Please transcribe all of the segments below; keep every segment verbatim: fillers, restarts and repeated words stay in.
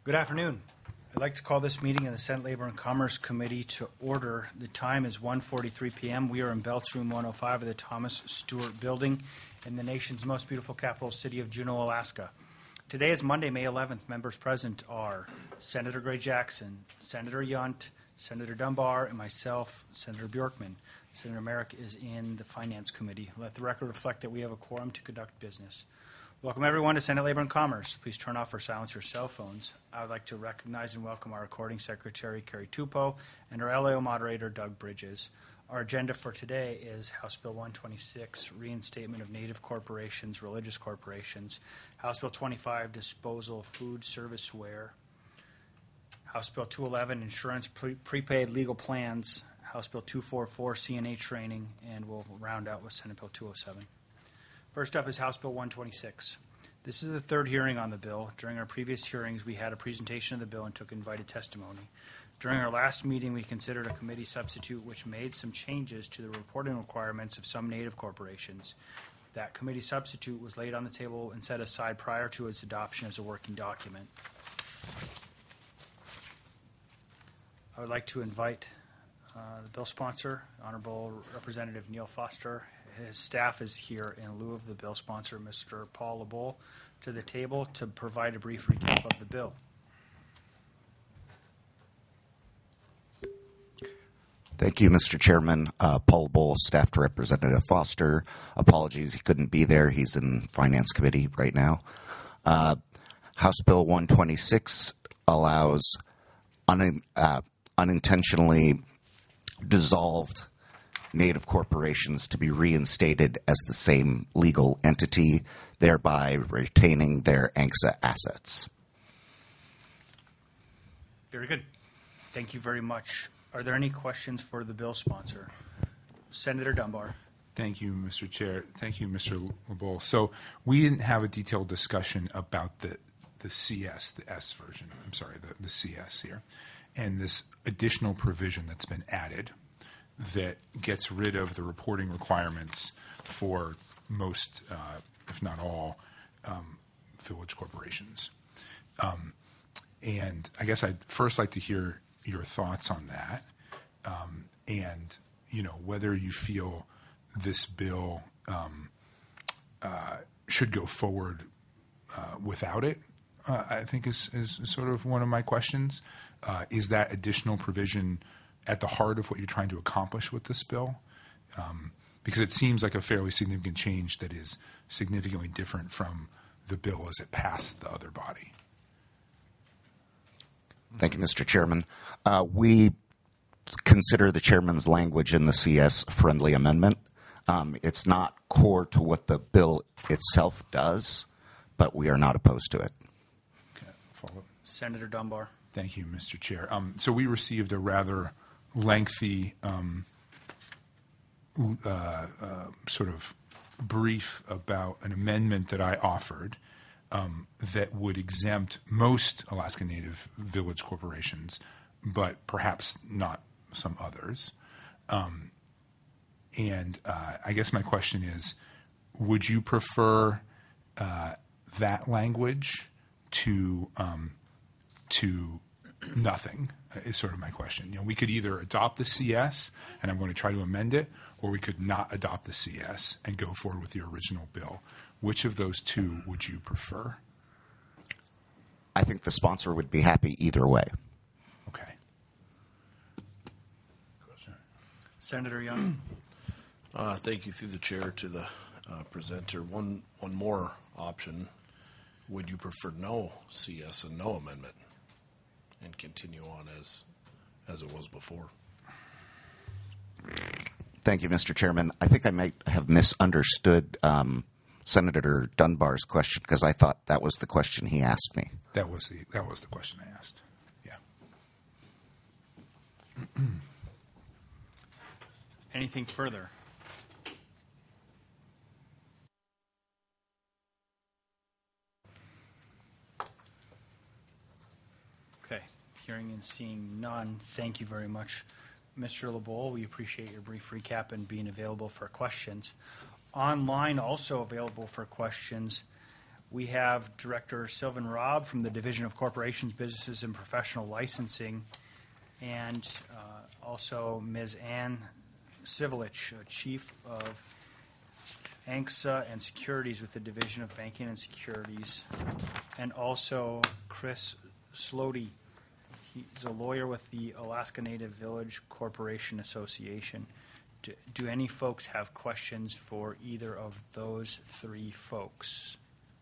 Good afternoon. I'd like to call this meeting of the Senate Labor and Commerce Committee to order. The time is one forty-three p m We are in Belts Room one oh five of the Thomas Stewart Building in the nation's most beautiful capital city of Juneau, Alaska. Today is Monday, May eleventh. Members present are Senator Gray Jackson, Senator Yunt, Senator Dunbar, and myself, Senator Bjorkman. Senator Merrick is in the Finance Committee. Let the record reflect that we have a quorum to conduct business. Welcome, everyone, to Senate Labor and Commerce. Please turn off or silence your cell phones. I would like to recognize and welcome our recording secretary, Carrie Tupou, and our L A O moderator, Doug Bridges. Our agenda for today is House Bill one twenty-six, Reinstatement of Native Corporations, Religious Corporations, House Bill twenty-five, Disposal of Food Serviceware, House Bill two eleven, Insurance pre- Prepaid Legal Plans, House Bill two forty-four, C N A Training, and we'll round out with Senate Bill two oh seven. First up is House Bill one twenty-six. This is the third hearing on the bill. During our previous hearings, we had a presentation of the bill and took invited testimony. During our last meeting, we considered a committee substitute which made some changes to the reporting requirements of some Native corporations. That committee substitute was laid on the table and set aside prior to its adoption as a working document. I would like to invite uh, the bill sponsor, Honorable Representative Neil Foster. His staff is here in lieu of the bill sponsor, Mister Paul LeBeau, to the table to provide a brief recap of the bill. Thank you, Mister Chairman. Uh, Paul LeBeau, staff to Representative Foster. Apologies, he couldn't be there. He's in Finance Committee right now. Uh, House Bill one twenty-six allows un- uh, unintentionally dissolved Native corporations to be reinstated as the same legal entity, thereby retaining their A N C S A assets. Very good. Thank you very much. Are there any questions for the bill sponsor? Senator Dunbar. Thank you, Mister Chair. Thank you, Mister LeBeau. So we didn't have a detailed discussion about the, the C S, the S version, I'm sorry, the, the C S here, and this additional provision that's been added that gets rid of the reporting requirements for most, uh, if not all, um, village corporations. Um, and I guess I'd first like to hear your thoughts on that, um, and you know whether you feel this bill um, uh, should go forward uh, without it. Uh, I think is, is sort of one of my questions. Uh, is that additional provision at the heart of what you're trying to accomplish with this bill? Um, because it seems like a fairly significant change that is significantly different from the bill as it passed the other body. Thank you, Mister Chairman. Uh, we consider the chairman's language in the C S a friendly amendment. Um, it's not core to what the bill itself does, but we are not opposed to it. Okay, follow up. Senator Dunbar. Thank you, Mister Chair. Um, so we received a rather lengthy um, uh, uh, sort of brief about an amendment that I offered um, that would exempt most Alaska Native village corporations, but perhaps not some others. Um, and uh, I guess my question is, would you prefer uh, that language to um, to nothing? Is sort of my question. You know, we could either adopt the C S, and I'm going to try to amend it, or we could not adopt the C S and go forward with the original bill. Which of those two would you prefer? I think the sponsor would be happy either way. Okay. Senator Young. Uh, thank you through the chair to the uh, presenter. One one more option. Would you prefer no C S and no amendment and continue on as as it was before? Thank you, Mister Chairman. I think I might have misunderstood um, Senator Dunbar's question because I thought that was the question he asked me. That was the that was the question I asked. Yeah. Anything further? Okay. Hearing and seeing none, thank you very much, Mister LeBeau. We appreciate your brief recap and being available for questions. Online, also available for questions, We have Director Sylvan Robb from the Division of Corporations, Businesses, and Professional Licensing, and uh, also Miz Ann Civilich, uh, Chief of A N C S A and Securities with the Division of Banking and Securities, and also Chris Slody. He's a lawyer with the Alaska Native Village Corporation Association. Do, do any folks have questions for either of those three folks?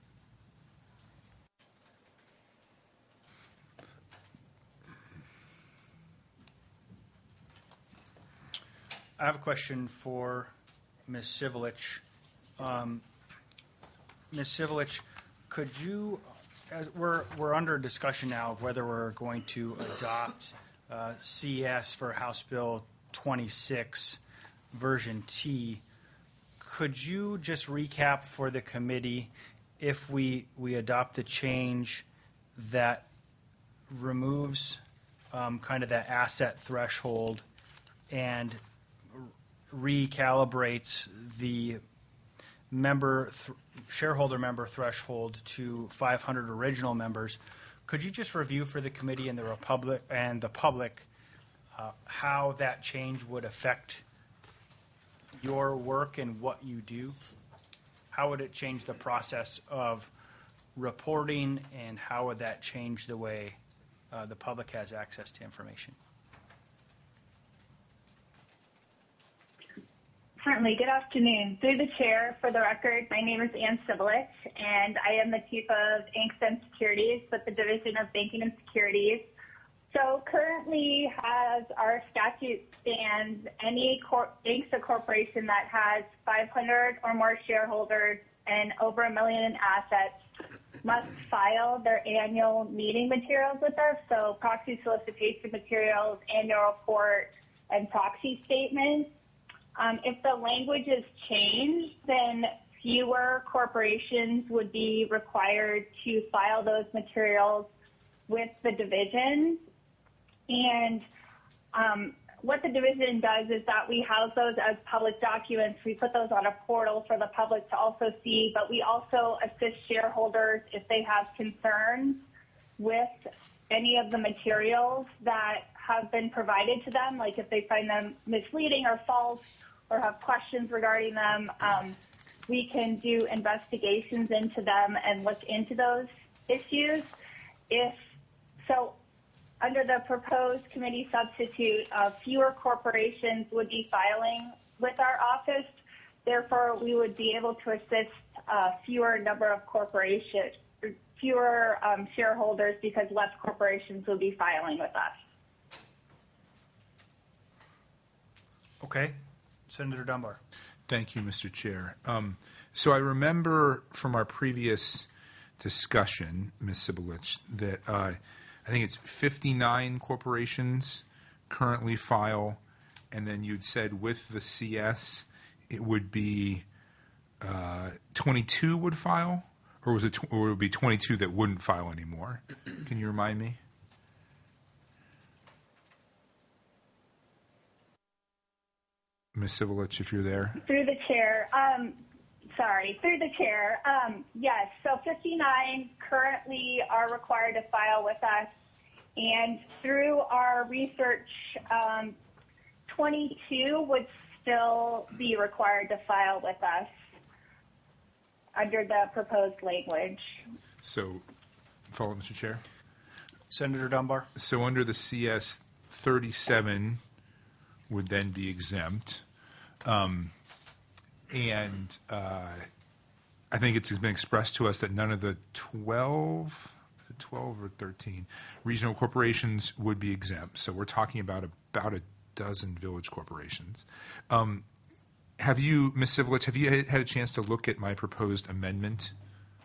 I have a question for Miz Civilich. Um, Miz Civilich, could you, as we're, we're under discussion now of whether we're going to adopt uh, C S for House Bill twenty-six, version T. Could you just recap for the committee if we, we adopt the change that removes um, kind of that asset threshold and recalibrates the member th- shareholder member threshold to five hundred original members? Could you just review for the committee and the Republic and the public uh, how that change would affect your work and what you do? How would it change the process of reporting, and how would that change the way uh, the public has access to information? Certainly. Good afternoon. Through the chair, for the record, my name is Ann Civilich, and I am the Chief of A N C S A and Securities with the Division of Banking and Securities. So currently, as our statute stands, any cor- A N C S A corporation that has five hundred or more shareholders and over a million in assets must file their annual meeting materials with us, so proxy solicitation materials, annual report, and proxy statements. Um, if the language is changed, then fewer corporations would be required to file those materials with the division. And um, what the division does is that we house those as public documents. We put those on a portal for the public to also see, but we also assist shareholders if they have concerns with any of the materials that have been provided to them, like if they find them misleading or false or have questions regarding them, um, we can do investigations into them and look into those issues. If so, under the proposed committee substitute, uh, fewer corporations would be filing with our office. Therefore, we would be able to assist uh, fewer number of corporations, fewer um, shareholders, because less corporations will be filing with us. Okay. Senator Dunbar. Thank you, Mister Chair. Um, so I remember from our previous discussion, Miz Civilich, that uh, I think it's fifty-nine corporations currently file, and then you'd said with the C S it would be uh, twenty-two would file, or was it, tw- or it would be twenty-two that wouldn't file anymore? Can you remind me? Miz Civilich, if you're there. Through the chair, um, sorry, through the chair, um, yes, so fifty-nine currently are required to file with us, and through our research, um, twenty-two would still be required to file with us under the proposed language. So, follow, Mister Chair. Senator Dunbar. So under the C S, thirty-seven would then be exempt. Um, and uh, I think it's been expressed to us that none of the twelve, twelve or thirteen regional corporations would be exempt. So we're talking about about a dozen village corporations. Um, have you, Miz Civilich, have you had a chance to look at my proposed amendment?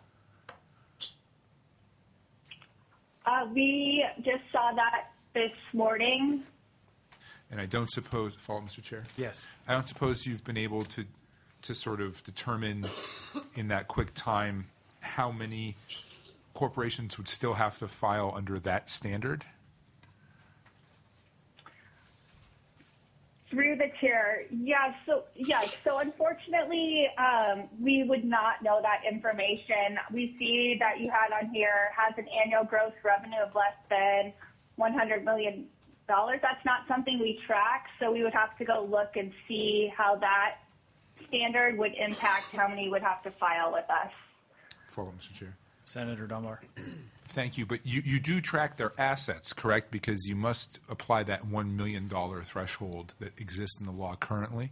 Uh, we just saw that this morning. And I don't suppose, follow, Mister Chair? Yes. I don't suppose you've been able to, to sort of determine in that quick time how many corporations would still have to file under that standard? Through the chair, yeah, so, yes, so unfortunately, um, we would not know that information. We see that you had on here has an annual gross revenue of less than one hundred million dollars. That's not something we track, so we would have to go look and see how that standard would impact how many would have to file with us. Follow, Mister Chair. Senator Dunbar. Thank you. But you, you do track their assets, correct? Because you must apply that one million dollars threshold that exists in the law currently?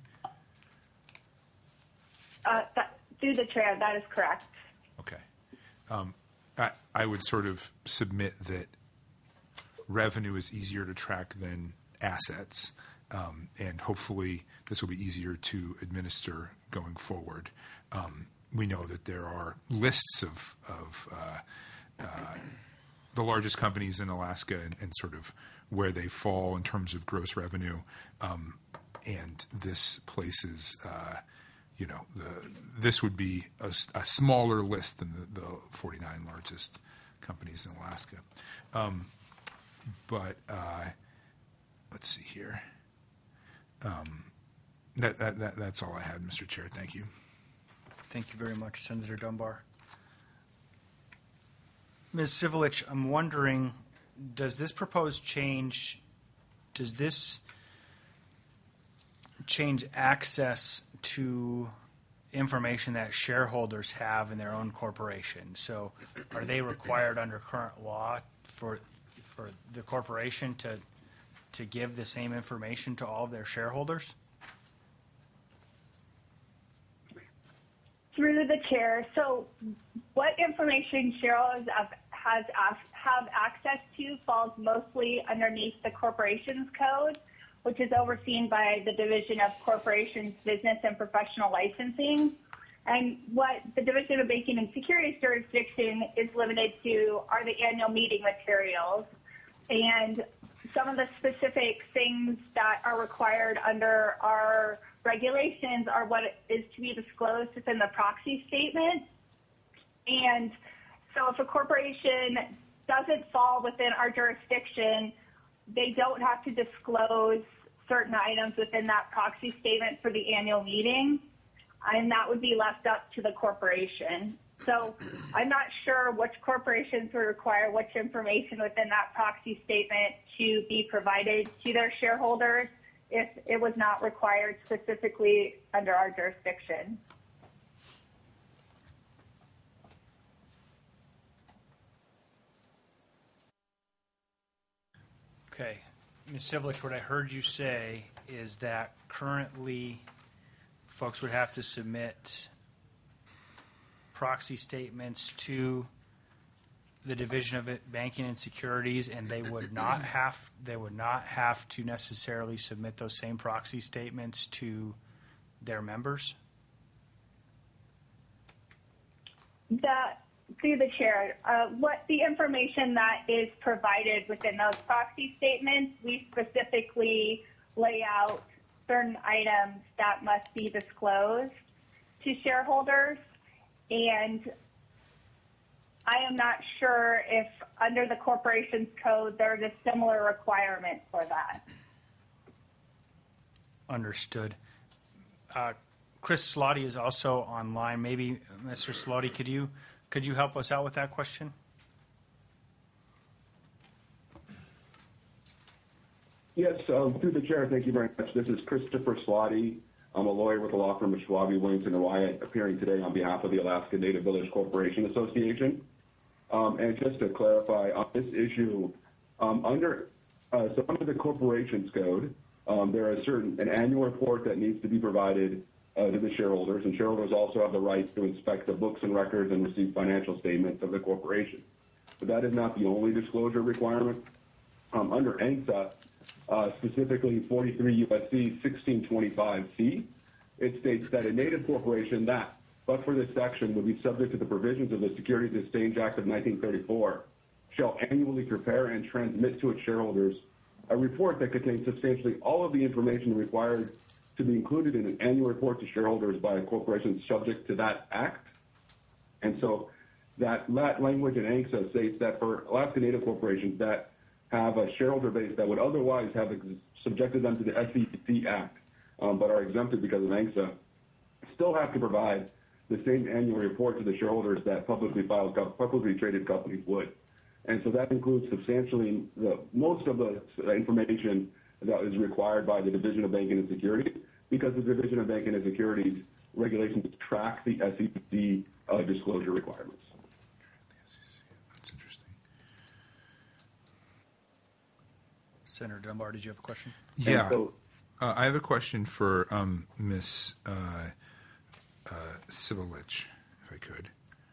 Uh, that, through the chair, that is correct. Okay. Um, I, I would sort of submit that revenue is easier to track than assets, um, and hopefully this will be easier to administer going forward. Um, we know that there are lists of, of uh, uh, the largest companies in Alaska and, and sort of where they fall in terms of gross revenue, um, and this places, uh, you know, the, this would be a, a smaller list than the, the forty-nine largest companies in Alaska. Um, but uh, let's see here. Um, that, that, that, that's all I had, Mister Chair. Thank you. Thank you very much, Senator Dunbar. Miz Civilich, I'm wondering, does this proposed change, does this change access to information that shareholders have in their own corporation? So are they required under current law for for the corporation to to give the same information to all of their shareholders? Through the chair, so what information shareholders have, has, have access to falls mostly underneath the Corporations Code, which is overseen by the Division of Corporations, Business and Professional Licensing. And what the Division of Banking and Securities jurisdiction is limited to are the annual meeting materials. And some of the specific things that are required under our regulations are what is to be disclosed within the proxy statement. And so if a corporation doesn't fall within our jurisdiction, they don't have to disclose certain items within that proxy statement for the annual meeting, and that would be left up to the corporation. So I'm not sure which corporations would require which information within that proxy statement to be provided to their shareholders if it was not required specifically under our jurisdiction. Okay. Miz Civilich, what I heard you say is that currently folks would have to submit proxy statements to the Division of Banking and Securities, and they would not have they would not have to necessarily submit those same proxy statements to their members? That through the chair, uh, what the information that is provided within those proxy statements, we specifically lay out certain items that must be disclosed to shareholders, and I am not sure if under the Corporations Code there's a similar requirement for that. Understood. Uh, Chris Slotty is also online. Maybe, Mister Slotty, could you could you help us out with that question? Yes, um, through the chair, thank you very much. This is Christopher Slotty. I'm a lawyer with the law firm of Schwabe, Williamson, and Wyatt, appearing today on behalf of the Alaska Native Village Corporation Association. Um, and just to clarify on this issue, um, under uh, so under the Corporations Code, um, there is certain an annual report that needs to be provided uh, to the shareholders, and shareholders also have the right to inspect the books and records and receive financial statements of the corporation. But that is not the only disclosure requirement. Um, under ANCSA, uh, specifically forty-three U S C sixteen twenty-five C, it states that a native corporation that, but for this section, would be subject to the provisions of the Securities Exchange Act of nineteen thirty-four, shall annually prepare and transmit to its shareholders a report that contains substantially all of the information required to be included in an annual report to shareholders by a corporation subject to that act. And so that language in ANCSA states that for Alaska Native corporations that have a shareholder base that would otherwise have subjected them to the S E C Act, um, but are exempted because of ANCSA, still have to provide the same annual report to the shareholders that publicly filed, publicly traded companies would. And so that includes substantially the, most of the information that is required by the Division of Banking and Securities, because the Division of Banking and Securities regulations track the S E C uh, disclosure requirements. That's interesting. Senator Dunbar, did you have a question? Yeah. so- Uh, I have a question for um, Miz Uh, uh, Civilich, if I could.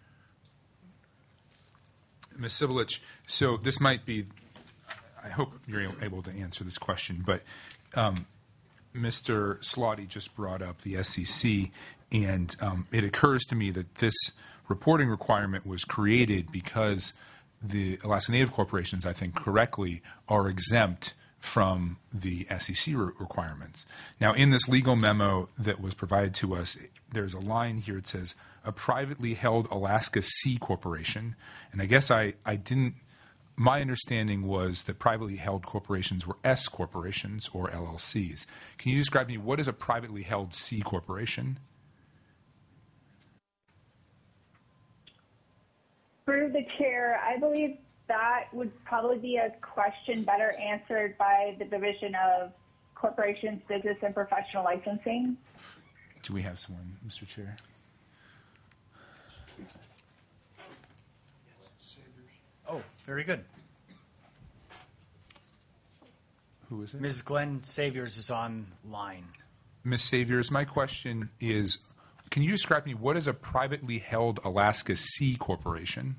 Miz Civilich, so this might be, I hope you're able to answer this question, but um, Mister Slotty just brought up the S E C, and um, it occurs to me that this reporting requirement was created because the Alaska Native corporations, I think correctly, are exempt from the S E C re- requirements. Now, in this legal memo that was provided to us, there's a line here. It says, a privately held Alaska C corporation. And I guess I, I didn't, my understanding was that privately held corporations were S corporations or L L Cs. Can you describe to me what is a privately held C corporation? Through the chair, I believe that would probably be a question better answered by the Division of Corporations, Business, and Professional Licensing. Do we have someone, Mister Chair? Oh, very good. Who is it? Miz Glenn Saviors is online. Miz Saviors, my question is, can you describe to me what is a privately held Alaska C corporation?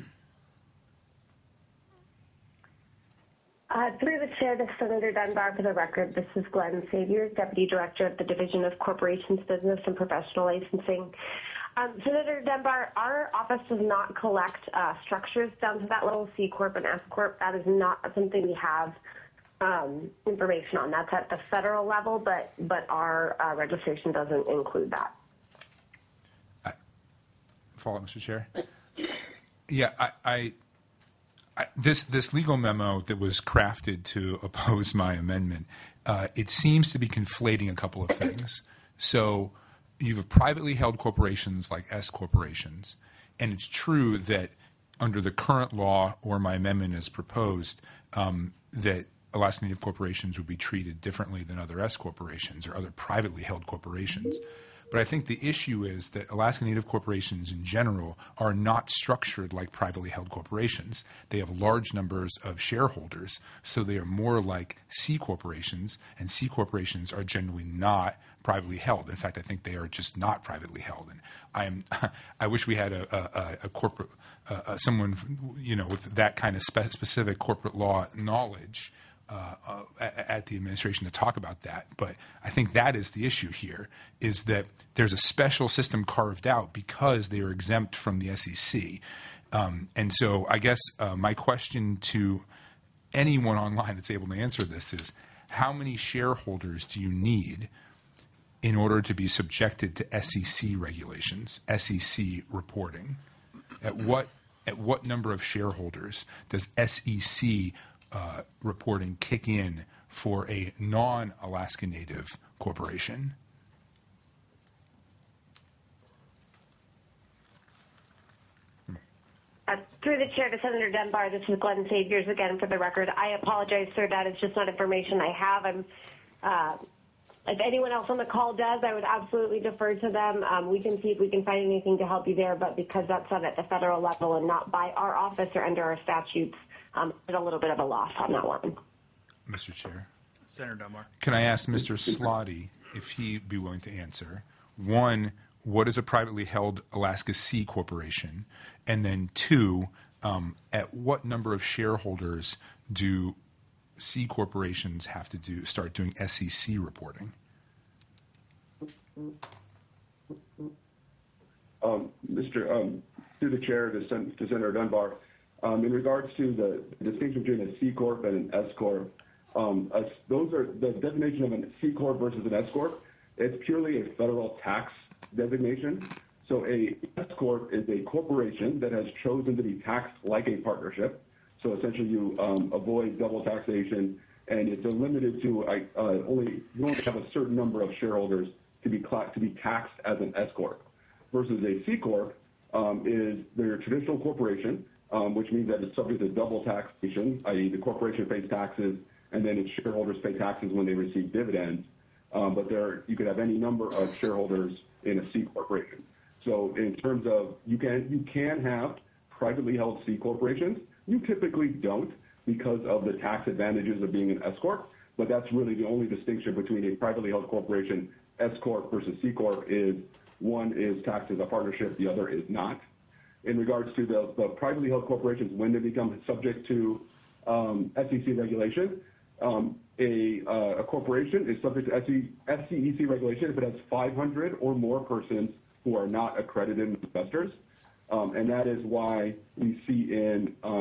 Uh, through the chair to Senator Dunbar, for the record, this is Glenn Saviors, Deputy Director of the Division of Corporations, Business, and Professional Licensing. Um, Senator Dunbar, our office does not collect uh, structures down to that level, C Corp and S Corp. That is not something we have um, information on. That's at the federal level, but, but our uh, registration doesn't include that. I, follow up, Mister Chair? Yeah, I... I I, this this legal memo that was crafted to oppose my amendment, uh, it seems to be conflating a couple of things. So you have privately held corporations like S corporations, and it's true that under the current law or my amendment as proposed, um, that Alaska Native corporations would be treated differently than other S corporations or other privately held corporations. But I think the issue is that Alaska Native corporations in general are not structured like privately held corporations. They have large numbers of shareholders, so they are more like C corporations, and C corporations are generally not privately held. In fact, I think they are just not privately held. And I am, I wish we had a, a, a corporate, uh, someone, you know, with that kind of spe- specific corporate law knowledge Uh, uh, at the administration to talk about that. But I think that is the issue here, is that there's a special system carved out because they are exempt from the S E C. Um, and so I guess uh, my question to anyone online that's able to answer this is, how many shareholders do you need in order to be subjected to S E C regulations, S E C reporting? At what, at what number of shareholders does S E C Uh, reporting kick in for a non-Alaska Native corporation? Uh, through the chair to Senator Dunbar, this is Glenn Saviors again for the record. I apologize, sir. That is just not information I have. I'm, uh, if anyone else on the call does, I would absolutely defer to them. Um, we can see if we can find anything to help you there, but because that's done at the federal level and not by our office or under our statutes, um, there's a little bit of a loss on that one. Mister Chair. Senator Dunbar. Can I ask Mister Slotty if he'd be willing to answer? One, what is a privately held Alaska C corporation? And then two, um, at what number of shareholders do C corporations have to do start doing S E C reporting? Um, Mister Um, through the chair to, Sen- to Senator Dunbar, um, in regards to the distinction between a C corp and an S corp, um, a, those are the definition of a C corp versus an S corp. It's purely a federal tax designation. So a S corp is a corporation that has chosen to be taxed like a partnership. So essentially, you um, avoid double taxation and it's limited to uh, only you only have a certain number of shareholders to be cla- to be taxed as an S corp, versus a C corp um, is their traditional corporation, um, which means that it's subject to double taxation, that is, the corporation pays taxes and then its shareholders pay taxes when they receive dividends. Um, but there, you could have any number of shareholders in a C corporation. So in terms of you can you can have privately held C corporations. You typically don't because of the tax advantages of being an S corp. But that's really the only distinction between a privately held corporation, S corp versus C corp, is one is taxed as a partnership, the other is not. In regards to the, the privately held corporations, when they become subject to um, S E C regulation, um, a, uh, a corporation is subject to S C E C regulation if it has five hundred or more persons who are not accredited investors. Um, and that is why we see in uh,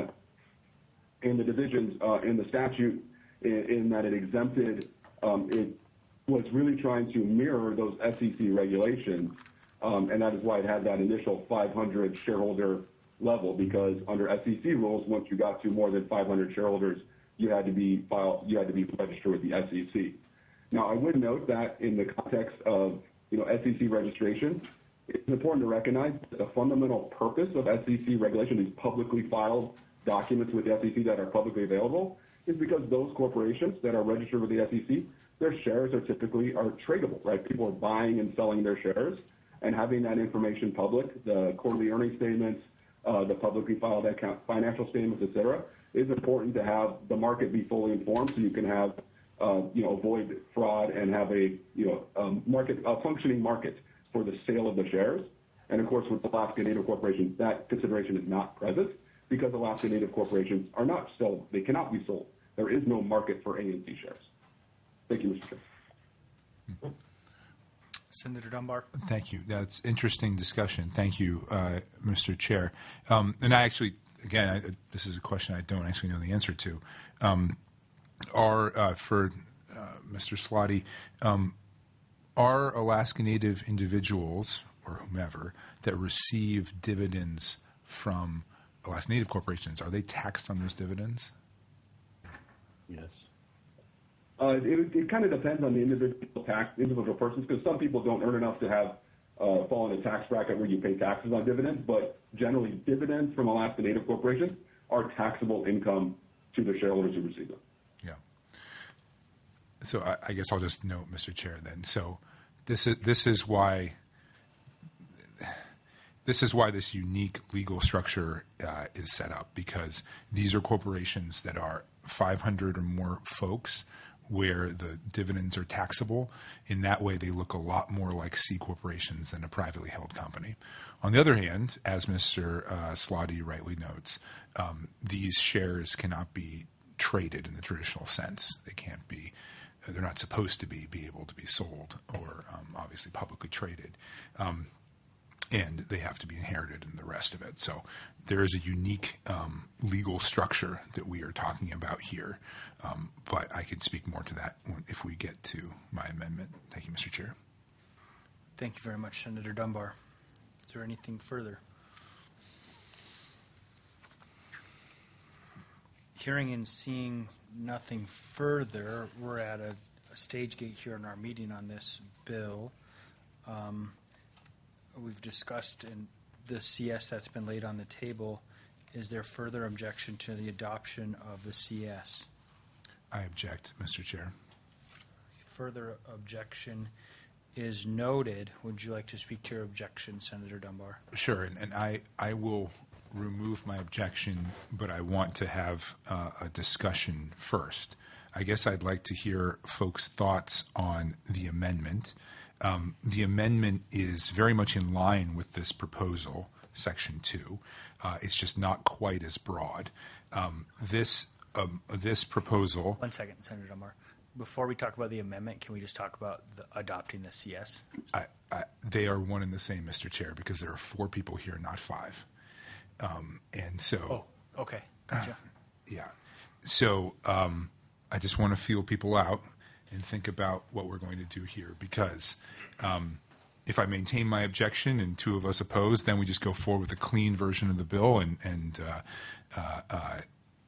in the divisions uh, in the statute in, in that it exempted, um, it was really trying to mirror those S E C regulations, um, and that is why it had that initial five hundred shareholder level, because under S E C rules, once you got to more than five hundred shareholders, you had to be filed, you had to be registered with the S E C. Now, I would note that in the context of you know S E C registration, it's important to recognize that the fundamental purpose of S E C regulation, these publicly filed documents with the S E C that are publicly available, is because those corporations that are registered with the S E C, their shares are typically are tradable, right? People are buying and selling their shares, and having that information public, the quarterly earnings statements, uh, the publicly filed account, financial statements, et cetera, is important to have the market be fully informed so you can have, uh, you know, avoid fraud and have a, you know, um, market, a functioning market for the sale of the shares. And of course, with Alaska Native corporations, that consideration is not present because Alaska Native corporations are not sold. They cannot be sold. There is no market for A N C shares. Thank you, Mister Chair. Senator Dunbar. Thank you. That's interesting discussion. Thank you, uh, Mister Chair. Um, and I actually, again, I, this is a question I don't actually know the answer to. Um, are, uh, for uh, Mister Slotty, um, are Alaska Native individuals or whomever that receive dividends from Alaska Native corporations, are they taxed on those dividends? Yes. Uh, it, it kind of depends on the individual tax, individual persons, because some people don't earn enough to have uh, fall in a tax bracket where you pay taxes on dividends. But generally, dividends from Alaska Native corporations are taxable income to the shareholders who receive them. Yeah. So I, I guess I'll just note, Mister Chair, then. So this is this is why this is why this unique legal structure uh, is set up, because these are corporations that are five hundred or more folks, where the dividends are taxable. In that way, they look a lot more like C corporations than a privately held company. On the other hand, as Mister Uh, Slotty rightly notes, um, these shares cannot be traded in the traditional sense. They can't be, they're not supposed to be, be able to be sold or um, obviously publicly traded. Um, and they have to be inherited and the rest of it. So there is a unique um, legal structure that we are talking about here. Um, but I could speak more to that if we get to my amendment. Thank you, Mister Chair. Thank you very much, Senator Dunbar. Is there anything further? Hearing and seeing nothing further, we're at a, a stage gate here in our meeting on this bill. Um, we've discussed in the C S that's been laid on the table. Is there further objection to the adoption of the C S? I object, Mister Chair. Further objection is noted. Would you like to speak to your objection, Senator Dunbar? Sure, and, and I, I will remove my objection, but I want to have uh, a discussion first. I guess I'd like to hear folks' thoughts on the amendment. Um, the amendment is very much in line with this proposal, Section two. Uh, it's just not quite as broad. Um, this um, this proposal. One second, Senator Dunbar. Before we talk about the amendment, can we just talk about the, adopting the C S? I, I, they are one and the same, Mister Chair, because there are four people here, not five. Um, and so. Oh, okay. Gotcha. Uh, yeah. So um, I just want to feel people out and think about what we're going to do here, because um, if I maintain my objection and two of us oppose, then we just go forward with a clean version of the bill, and, and uh, uh, uh,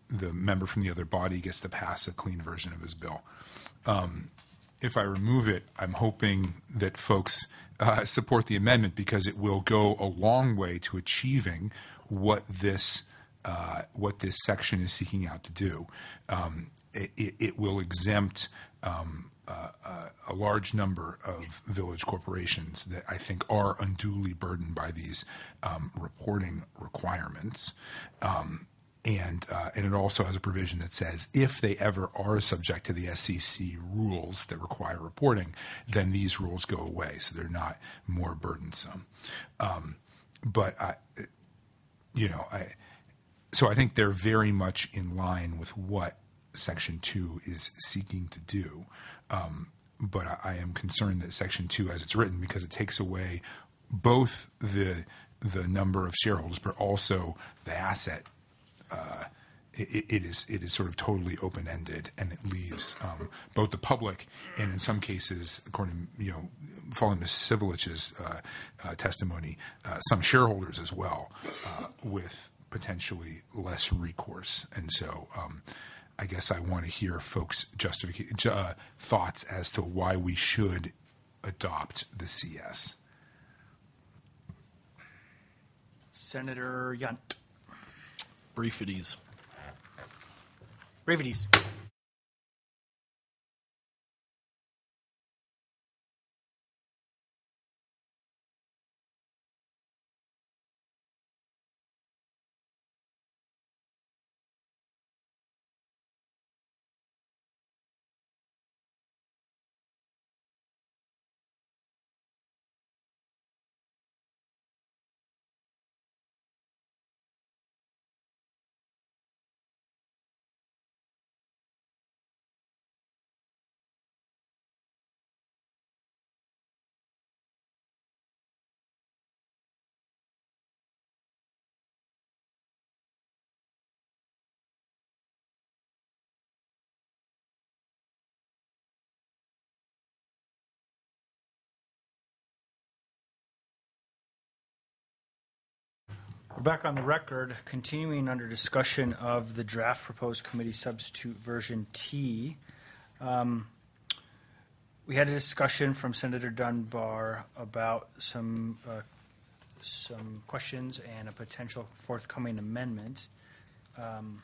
the member from the other body gets to pass a clean version of his bill. Um, if I remove it, I'm hoping that folks uh, support the amendment because it will go a long way to achieving what this uh, what this section is seeking out to do. Um, it, it will exempt um, uh, uh, a large number of village corporations that I think are unduly burdened by these um, reporting requirements. Um, And, uh, and it also has a provision that says if they ever are subject to the S E C rules that require reporting, then these rules go away, so they're not more burdensome. Um, but I, you know, I, so I think they're very much in line with what Section Two is seeking to do. Um, but I, I am concerned that Section Two, as it's written, because it takes away both the the number of shareholders, but also the asset. Uh, it, it is it is sort of totally open ended, and it leaves um, both the public and, in some cases, according to, you know, following Miz Civilich's uh, uh, testimony, uh, some shareholders as well, uh, with potentially less recourse. And so, um, I guess I want to hear folks' justification uh, thoughts as to why we should adopt the C S. Senator Yunt. Brief at ease. Bravides. We're back on the record, continuing under discussion of the draft proposed committee substitute version T. Um, we had a discussion from Senator Dunbar about some uh, some questions and a potential forthcoming amendment. Um,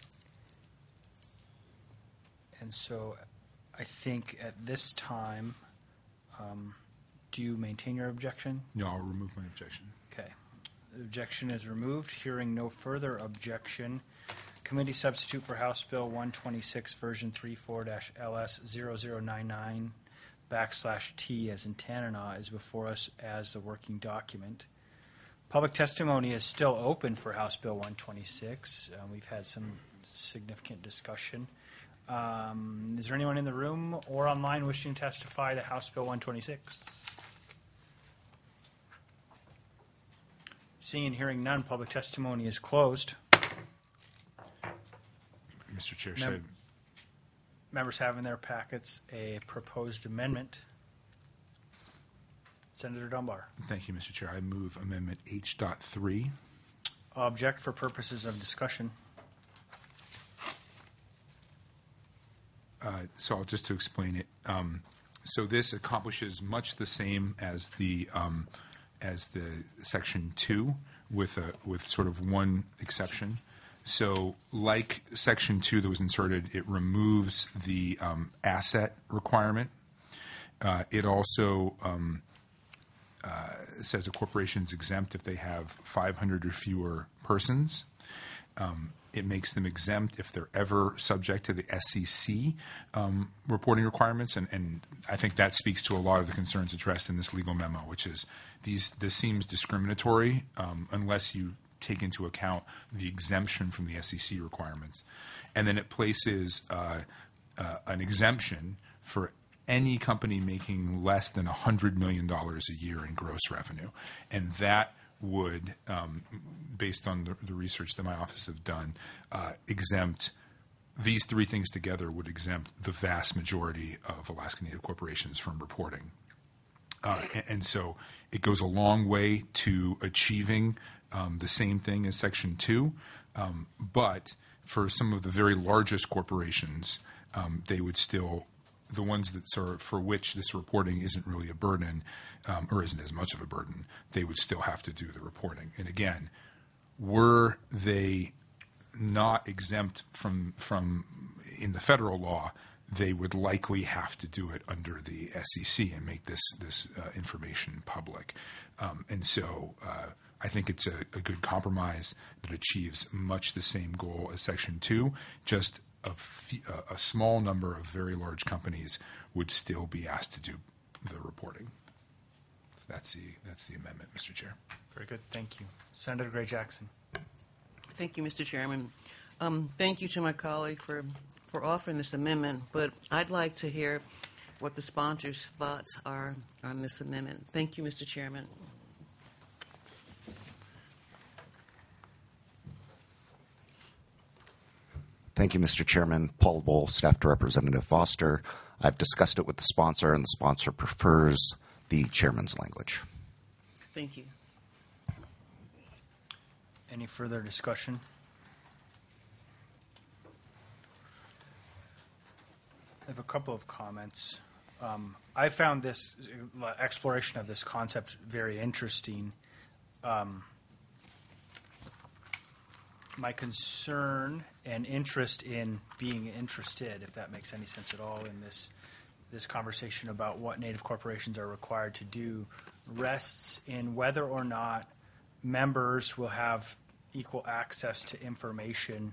and so I think at this time, um, do you maintain your objection? No, I'll remove my objection. Okay. The objection is removed. Hearing no further objection, committee substitute for House Bill one twenty-six, version thirty-four L S zero zero nine nine backslash T as in Tanana is before us as the working document. Public testimony is still open for House Bill one twenty-six. Uh, we've had some significant discussion. Um, is there anyone in the room or online wishing to testify to House Bill one twenty-six? Seeing and hearing none, public testimony is closed. Mister Chair, Mem- should I, Members have in their packets a proposed amendment. Senator Dunbar. thank you, Mister Chair. I move Amendment H dot three. Object for purposes of discussion. Uh, so I'll just to explain it. Um, so this accomplishes much the same as the um, as the Section Two, with a with sort of one exception. So, like Section Two that was inserted, it removes the um, asset requirement. Uh, it also um, uh, says a corporation is exempt if they have five hundred or fewer persons. Um, it makes them exempt if they're ever subject to the S E C um, reporting requirements, and, and I think that speaks to a lot of the concerns addressed in this legal memo, which is these. This seems discriminatory um, unless you take into account the exemption from the S E C requirements, and then it places uh, uh, an exemption for any company making less than one hundred million dollars a year in gross revenue, and that would, um, based on the, the research that my office have done, uh, exempt these three things together would exempt the vast majority of Alaska Native corporations from reporting. Uh, and, and so it goes a long way to achieving um, the same thing as Section two, um, but for some of the very largest corporations, um, they would still, the ones that sort of, for which this reporting isn't really a burden, um, or isn't as much of a burden, they would still have to do the reporting. And again, were they not exempt from from in the federal law, they would likely have to do it under the S E C and make this this uh, information public. Um, and so uh, I think it's a, a good compromise that achieves much the same goal as Section two. Just a, f- a small number of very large companies would still be asked to do the reporting. That's the that's the amendment, Mister Chair. Very good. Thank you. Senator Gray Jackson. Thank you, Mister Chairman. Um, thank you to my colleague for, for offering this amendment, but I'd like to hear what the sponsors' thoughts are on this amendment. Thank you, Mister Chairman. Thank you, Mister Chairman. Paul Bull, staff to Representative Foster. I've discussed it with the sponsor, and the sponsor prefers the chairman's language. Thank you. Any further discussion? I have a couple of comments. Um, I found this uh, exploration of this concept very interesting. Um, my concern and interest in being interested, if that makes any sense at all, in this this conversation about what Native corporations are required to do, rests in whether or not members will have equal access to information,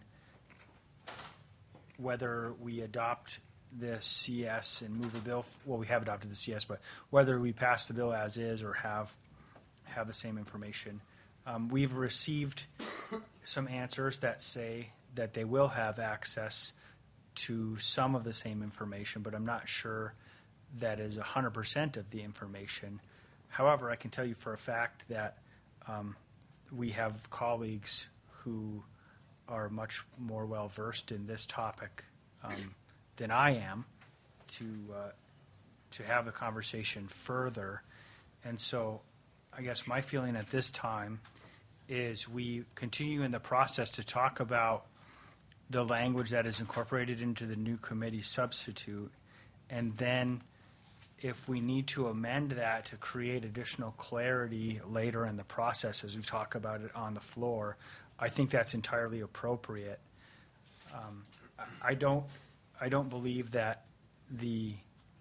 whether we adopt the C S and move the bill. Well, we have adopted the C S, but whether we pass the bill as is or have have the same information. Um, we've received some answers that say that they will have access to some of the same information, but I'm not sure that is one hundred percent of the information. However, I can tell you for a fact that um, we have colleagues who are much more well versed in this topic um, than I am to uh, to have the conversation further. And so I guess my feeling at this time is we continue in the process to talk about the language that is incorporated into the new committee substitute, and then if we need to amend that to create additional clarity later in the process as we talk about it on the floor, I think that's entirely appropriate. Um, I don't I don't believe that the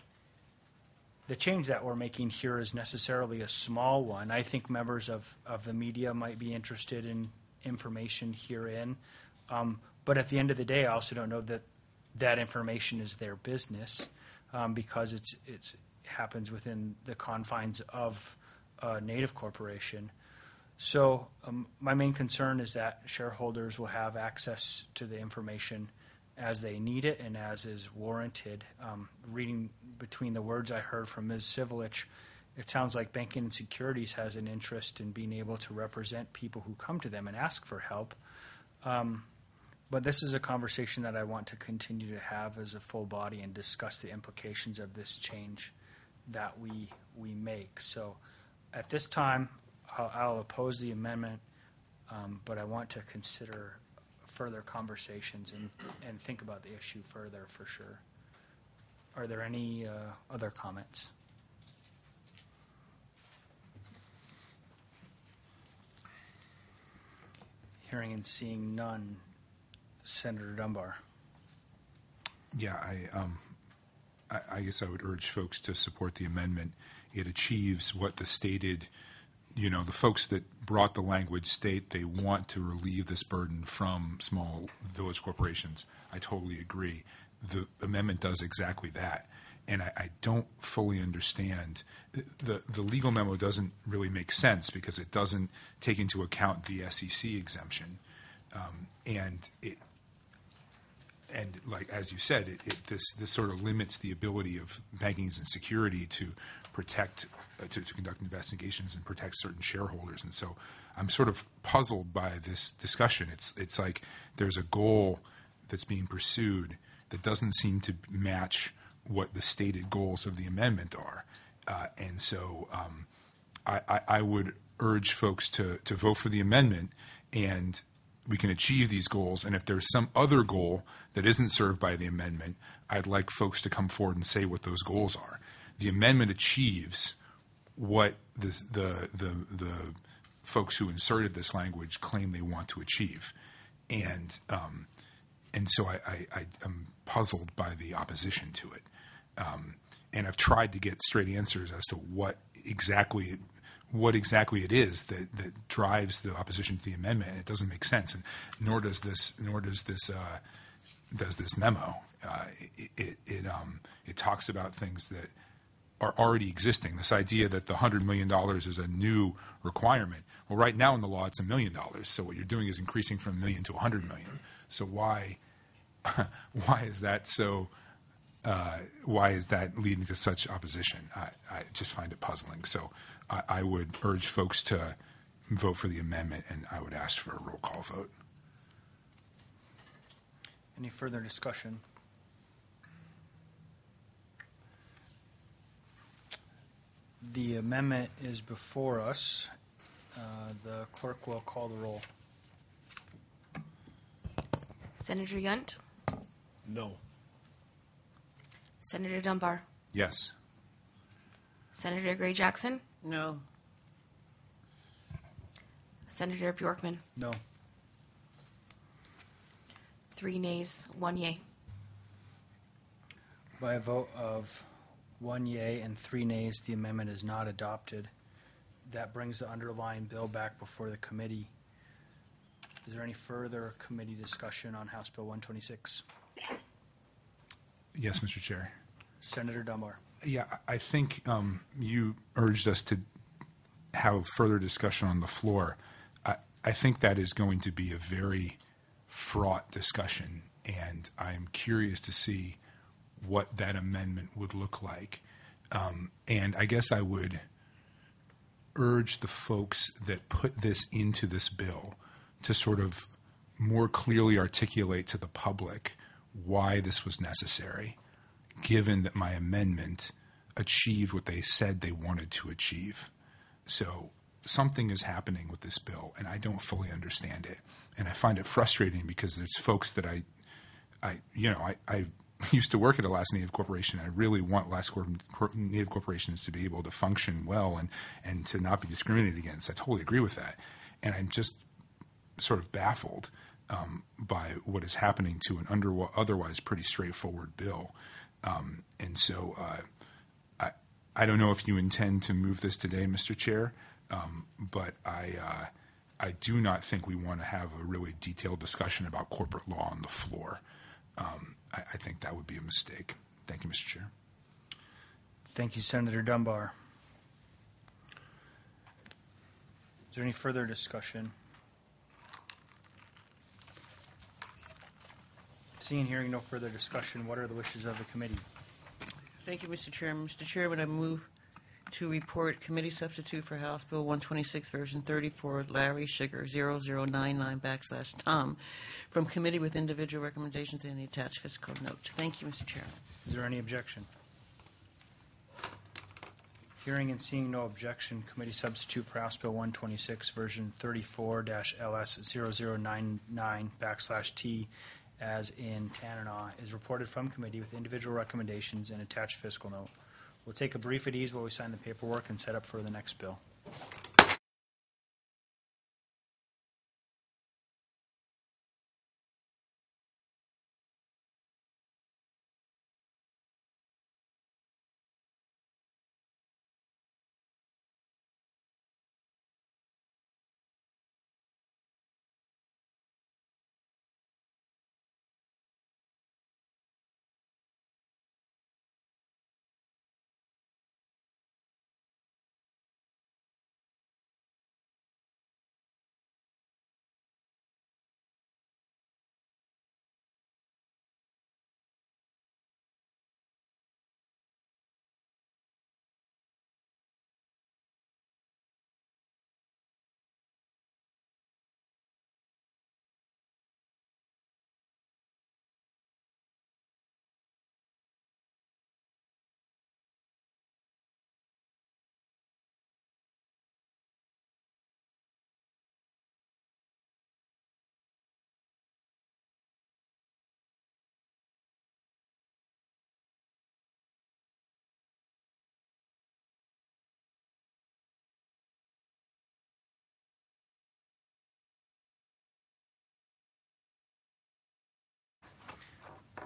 the change that we're making here is necessarily a small one. I think members of, of the media might be interested in information herein. Um, but at the end of the day, I also don't know that that information is their business um, because it's it's happens within the confines of a Native corporation. So um, my main concern is that shareholders will have access to the information as they need it and as is warranted. Um, reading between the words I heard from Miz Civilich, it sounds like Banking and Securities has an interest in being able to represent people who come to them and ask for help. Um, but this is a conversation that I want to continue to have as a full body and discuss the implications of this change that we we make. So at this time, I'll, I'll oppose the amendment, um, but I want to consider further conversations and, and think about the issue further for sure. Are there any uh, other comments? Hearing and seeing none. Senator Dunbar. Yeah, I, um, I, I guess I would urge folks to support the amendment. It achieves what the stated, you know, the folks that brought the language state they want to relieve this burden from small village corporations. I totally agree. The amendment does exactly that. And I, I don't fully understand. The, the legal memo doesn't really make sense because it doesn't take into account the S E C exemption. Um, and it, and like as you said, it, it, this this sort of limits the ability of bankings and security to protect, uh, to, to conduct investigations and protect certain shareholders. And so I'm sort of puzzled by this discussion. It's it's like there's a goal that's being pursued that doesn't seem to match what the stated goals of the amendment are. Uh, and so um, I, I, I would urge folks to, to vote for the amendment and we can achieve these goals, and if there's some other goal that isn't served by the amendment, I'd like folks to come forward and say what those goals are. The amendment achieves what the the the, the folks who inserted this language claim they want to achieve, and um, and so I, I, I am puzzled by the opposition to it, um, and I've tried to get straight answers as to what exactly what exactly it is that, that drives the opposition to the amendment. And it doesn't make sense, and nor does this nor does this uh, does this memo. Uh, it it it, um, it talks about things that are already existing. This idea that the one hundred million dollars is a new requirement. Well, right now in the law, it's a million dollars. So what you're doing is increasing from a million to one hundred million. So why, why is that so? Uh, why is that leading to such opposition? I, I just find it puzzling. So I, I would urge folks to vote for the amendment, and I would ask for a roll call vote. Any further discussion? The amendment is before us. Uh, the clerk will call the roll. Senator Yunt, No. Senator Dunbar, Yes. Senator Gray Jackson, No. Senator Bjorkman. No. Three nays, one yay. By a vote of one yea and three nays, the amendment is not adopted. That brings the underlying bill back before the committee. Is there any further committee discussion on House Bill one twenty-six? Yes, Mister Chair. Senator Dunbar. Yeah, I I think um, you urged us to have further discussion on the floor. I, I think that is going to be a very fraught discussion, and I'm curious to see what that amendment would look like. Um, and I guess I would urge the folks that put this into this bill to sort of more clearly articulate to the public why this was necessary, given that my amendment achieved what they said they wanted to achieve. So something is happening with this bill, and I don't fully understand it. And I find it frustrating because there's folks that I, I you know, I, I used to work at Alaska Native Corporation. I really want Alaska Native corporations to be able to function well and, and to not be discriminated against. I totally agree with that. And I'm just sort of baffled um, by what is happening to an under, otherwise pretty straightforward bill. Um, and so uh, I, I don't know if you intend to move this today, Mister Chair, um, but I, uh, I do not think we want to have a really detailed discussion about corporate law on the floor. Um, I, I think that would be a mistake. Thank you, Mister Chair. Thank you, Senator Dunbar. Is there any further discussion? Seeing and hearing no further discussion, what are the wishes of the committee? Thank you, Mister Chairman. Mister Chairman, I move to report committee substitute for House Bill one twenty-six, version thirty-four, Larry Sugar, zero zero nine nine backslash Tom, from committee with individual recommendations and the attached fiscal note. Thank you, Mister Chairman. Is there any objection? Hearing and seeing no objection, committee substitute for House Bill one twenty-six, version thirty-four L S zero zero nine nine backslash T, as in Tanana, is reported from committee with individual recommendations and attached fiscal note. We'll take a brief at ease while we sign the paperwork and set up for the next bill.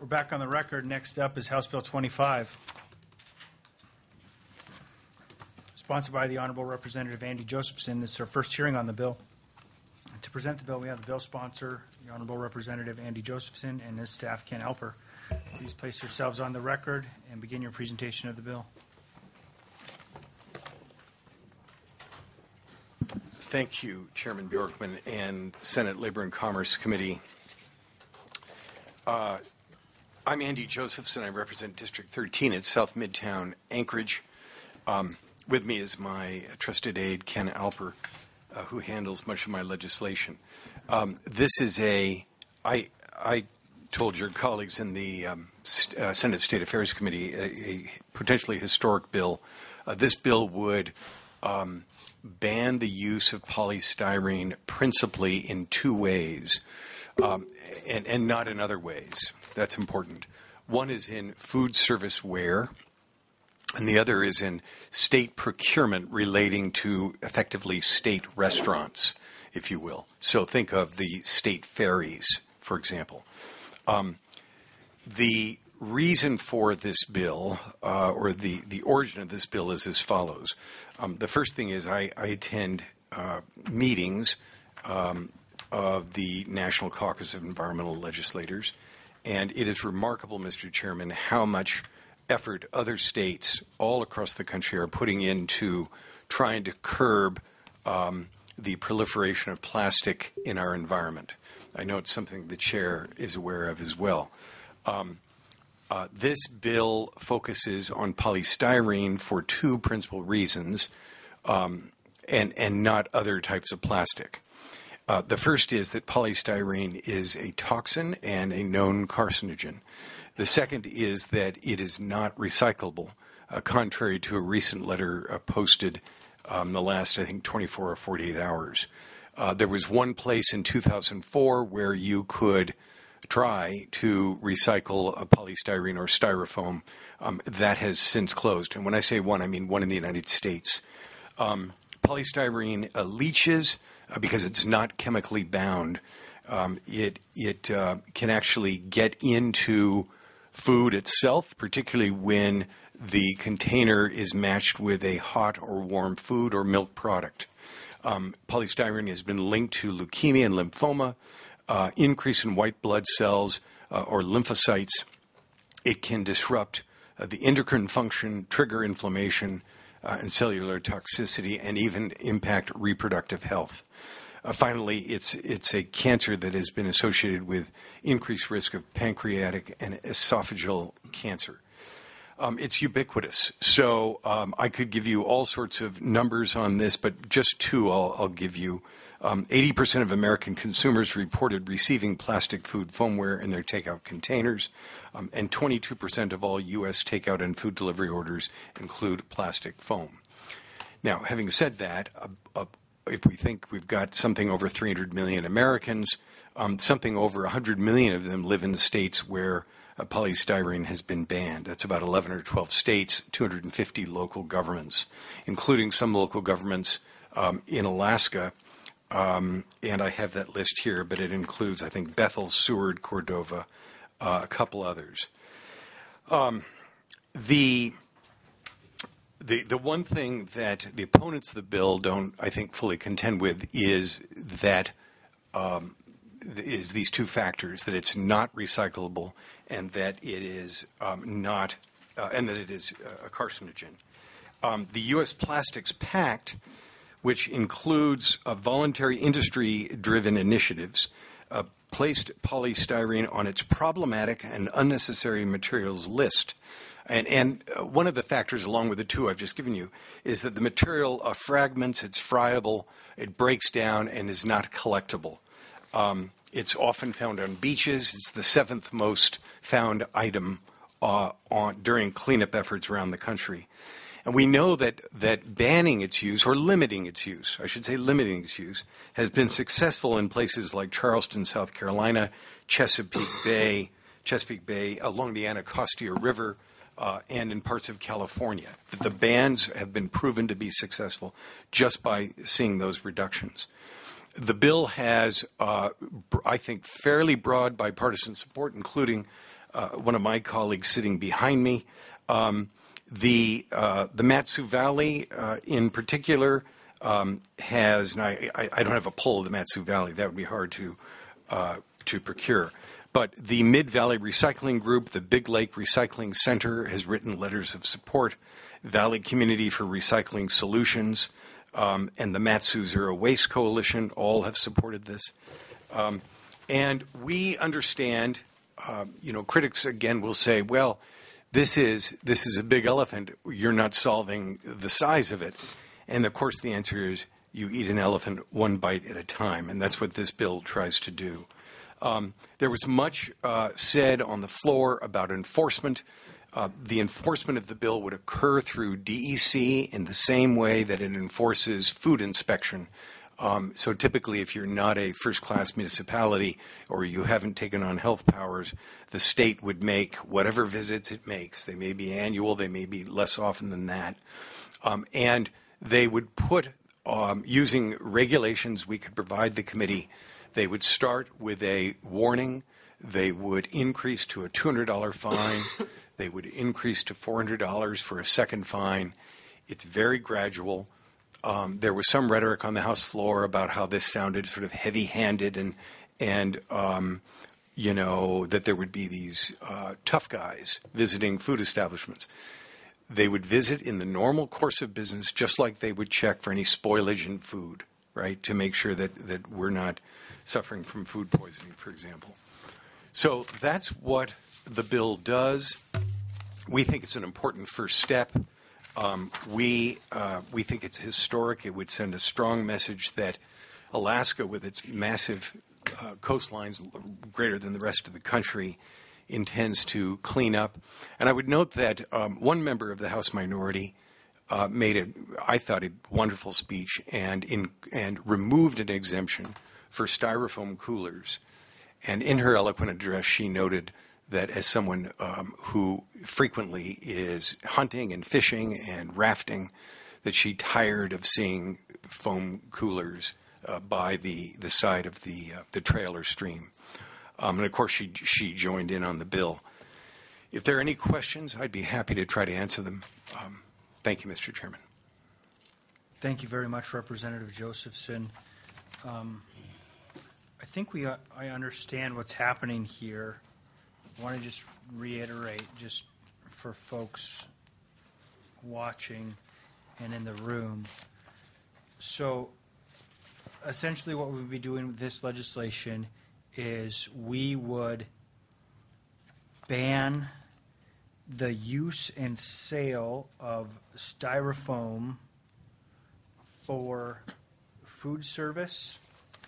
We're back on the record. Next up is House Bill twenty-five, sponsored by the Honorable Representative Andy Josephson. This is our first hearing on the bill. To present the bill, we have the bill sponsor, the Honorable Representative Andy Josephson, and his staff, Ken Alper. Please place yourselves on the record and begin your presentation of the bill. Thank you, Chairman Bjorkman and Senate Labor and Commerce Committee. Uh, I'm Andy Josephson. I represent District thirteen at South Midtown Anchorage. Um, with me is my trusted aide, Ken Alper, uh, who handles much of my legislation. Um, this is a, I, I told your colleagues in the um, st- uh, Senate State Affairs Committee, a, a potentially historic bill. Uh, this bill would um, ban the use of polystyrene principally in two ways, um, and, and not in other ways. That's important. One is in food service ware, and the other is in state procurement relating to effectively state restaurants, if you will. So think of the state ferries, for example. Um, the reason for this bill, uh, or the, the origin of this bill, is as follows. Um, the first thing is I, I attend uh, meetings um, of the National Caucus of Environmental Legislators, and it is remarkable, Mister Chairman, how much effort other states all across the country are putting into trying to curb um, the proliferation of plastic in our environment. I know it's something the chair is aware of as well. Um, uh, this bill focuses on polystyrene for two principal reasons, um, and, and not other types of plastic. Uh, the first is that polystyrene is a toxin and a known carcinogen. The second is that it is not recyclable, uh, contrary to a recent letter uh, posted um, the last, I think, twenty-four or forty-eight hours. Uh, there was one place in two thousand four where you could try to recycle a polystyrene or styrofoam. Um, that has since closed. And when I say one, I mean one in the United States. Um, polystyrene uh, leaches uh, because it's not chemically bound. Um, it it uh, can actually get into food itself, particularly when the container is matched with a hot or warm food or milk product. Um, polystyrene has been linked to leukemia and lymphoma, uh, increase in white blood cells uh, or lymphocytes. It can disrupt uh, the endocrine function, trigger inflammation uh, and cellular toxicity, and even impact reproductive health. Uh, finally, it's it's a cancer that has been associated with increased risk of pancreatic and esophageal cancer. Um, it's ubiquitous. So um, I could give you all sorts of numbers on this, but just two I'll, I'll give you. Um, eighty percent of American consumers reported receiving plastic food foamware in their takeout containers, um, and twenty-two percent of all U S takeout and food delivery orders include plastic foam. Now, having said that, a, a if we think we've got something over three hundred million Americans, um, something over one hundred million of them live in the states where uh, polystyrene has been banned. That's about eleven or twelve states, two hundred fifty local governments, including some local governments um, in Alaska. Um, and I have that list here, but it includes, I think, Bethel, Seward, Cordova, uh, a couple others. Um, the The the one thing that the opponents of the bill don't, I think, fully contend with is that um, is these two factors: that it's not recyclable, and that it is um, not, uh, and that it is a carcinogen. Um, the U S Plastics Pact, which includes uh, voluntary industry-driven initiatives, uh, placed polystyrene on its problematic and unnecessary materials list. And, and uh, one of the factors, along with the two I've just given you, is that the material uh, fragments, it's friable, it breaks down, and is not collectible. Um, it's often found on beaches. It's the seventh most found item uh, on, during cleanup efforts around the country. And we know that, that banning its use, or limiting its use, I should say limiting its use, has been successful in places like Charleston, South Carolina, Chesapeake Bay, Chesapeake Bay, along the Anacostia River, Uh, and in parts of California. That the bans have been proven to be successful just by seeing those reductions. The bill has, uh, I think, fairly broad bipartisan support, including uh, one of my colleagues sitting behind me. Um, the uh, the Matsu Valley, uh, in particular, um, has. And I, I, I don't have a poll of the Matsu Valley. That would be hard to uh, to procure. But the Mid Valley Recycling Group, the Big Lake Recycling Center, has written letters of support. Valley Community for Recycling Solutions, um, and the Matsu Zero Waste Coalition all have supported this. Um, and we understand, uh, you know, critics again will say, well, this is this is a big elephant. You're not solving the size of it. And of course, the answer is you eat an elephant one bite at a time, and that's what this bill tries to do. Um, there was much uh, said on the floor about enforcement. Uh, the enforcement of the bill would occur through D E C in the same way that it enforces food inspection. Um, so typically, if you're not a first-class municipality or you haven't taken on health powers, the state would make whatever visits it makes. They may be annual, they may be less often than that. Um, and they would put, um, using regulations we could provide the committee, they would start with a warning. They would increase to a two hundred dollars fine. They would increase to four hundred dollars for a second fine. It's very gradual. Um, there was some rhetoric on the House floor about how this sounded sort of heavy-handed and, and um, you know, that there would be these uh, tough guys visiting food establishments. They would visit in the normal course of business, just like they would check for any spoilage in food, right, to make sure that, that we're not suffering from food poisoning, for example. So that's what the bill does. We think it's an important first step. Um, we uh, we think it's historic. It would send a strong message that Alaska, with its massive uh, coastlines greater than the rest of the country, intends to clean up. And I would note that um, one member of the House minority uh, made a, I thought, a wonderful speech and in, and removed an exemption for styrofoam coolers. And in her eloquent address, she noted that as someone um, who frequently is hunting and fishing and rafting, that she tired of seeing foam coolers uh, by the, the side of the uh, the trail or stream. Um, and of course, she she joined in on the bill. If there are any questions, I'd be happy to try to answer them. Um, thank you, Mister Chairman. Thank you very much, Representative Josephson. Um, I think we uh, I understand what's happening here. I want to just reiterate, just for folks watching and in the room. So essentially what we would be doing with this legislation is we would ban the use and sale of styrofoam for food service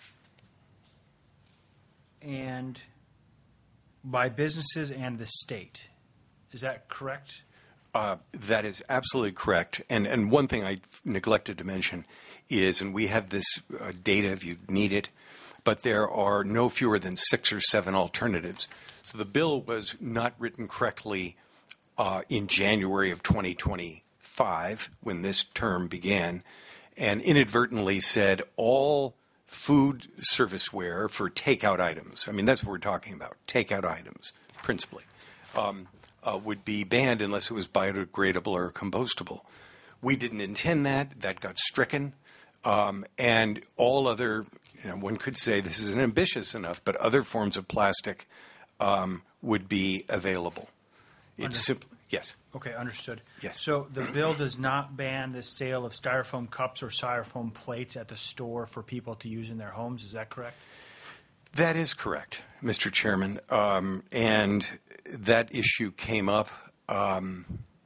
and by businesses and the state. Is that correct? Uh, that is absolutely correct. And and one thing I neglected to mention is, and we have this uh, data if you need it, but there are no fewer than six or seven alternatives. So the bill was not written correctly uh, in January of twenty twenty-five when this term began, and inadvertently said all food serviceware for takeout items, I mean, that's what we're talking about, takeout items, principally, um, uh, would be banned unless it was biodegradable or compostable. We didn't intend that. That got stricken. Um, and all other, you know, one could say this isn't ambitious enough, but other forms of plastic um, would be available. It's simply, yes. Okay, understood. Yes. So the bill does not ban the sale of styrofoam cups or styrofoam plates at the store for people to use in their homes. Is that correct? That is correct, Mister Chairman. Um, and that issue came up. Um,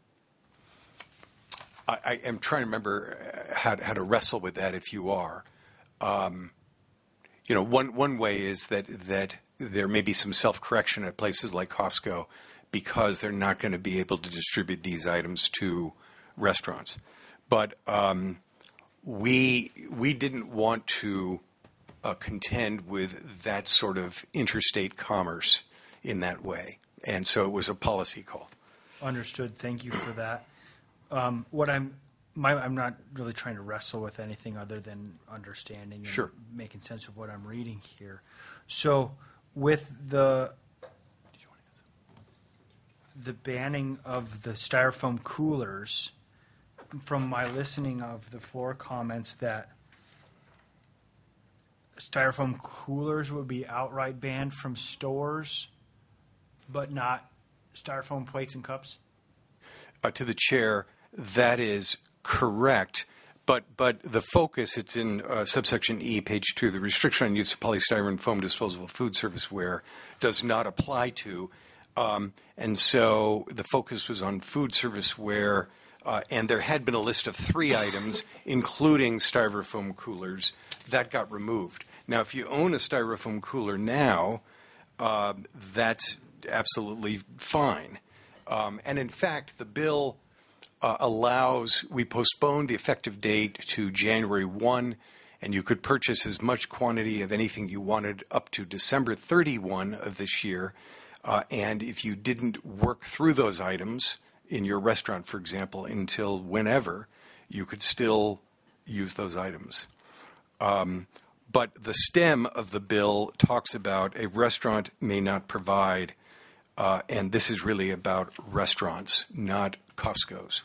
I, I am trying to remember how, how to wrestle with that if you are. Um, you know, one, one way is that, that there may be some self-correction at places like Costco because they're not going to be able to distribute these items to restaurants. But um, we we didn't want to uh, contend with that sort of interstate commerce in that way. And so it was a policy call. Understood. Thank you for that. Um, what I'm, my, I'm not really trying to wrestle with anything other than understanding and Sure. making sense of what I'm reading here. So with the the banning of the styrofoam coolers, from my listening of the floor comments, that styrofoam coolers would be outright banned from stores, but not styrofoam plates and cups? Uh, to the chair, that is correct. But but the focus, it's in uh, subsection E, page two, the restriction on use of polystyrene foam disposable food serviceware does not apply to. Um, and so the focus was on food serviceware, uh, and there had been a list of three items, including styrofoam coolers, that got removed. Now, if you own a styrofoam cooler now, uh, that's absolutely fine. Um, and in fact, the bill uh, allows, we postponed the effective date to January first, and you could purchase as much quantity of anything you wanted up to December thirty-first of this year. Uh, and if you didn't work through those items in your restaurant, for example, until whenever, you could still use those items. Um, but the stem of the bill talks about a restaurant may not provide. Uh, and this is really about restaurants, not Costco's.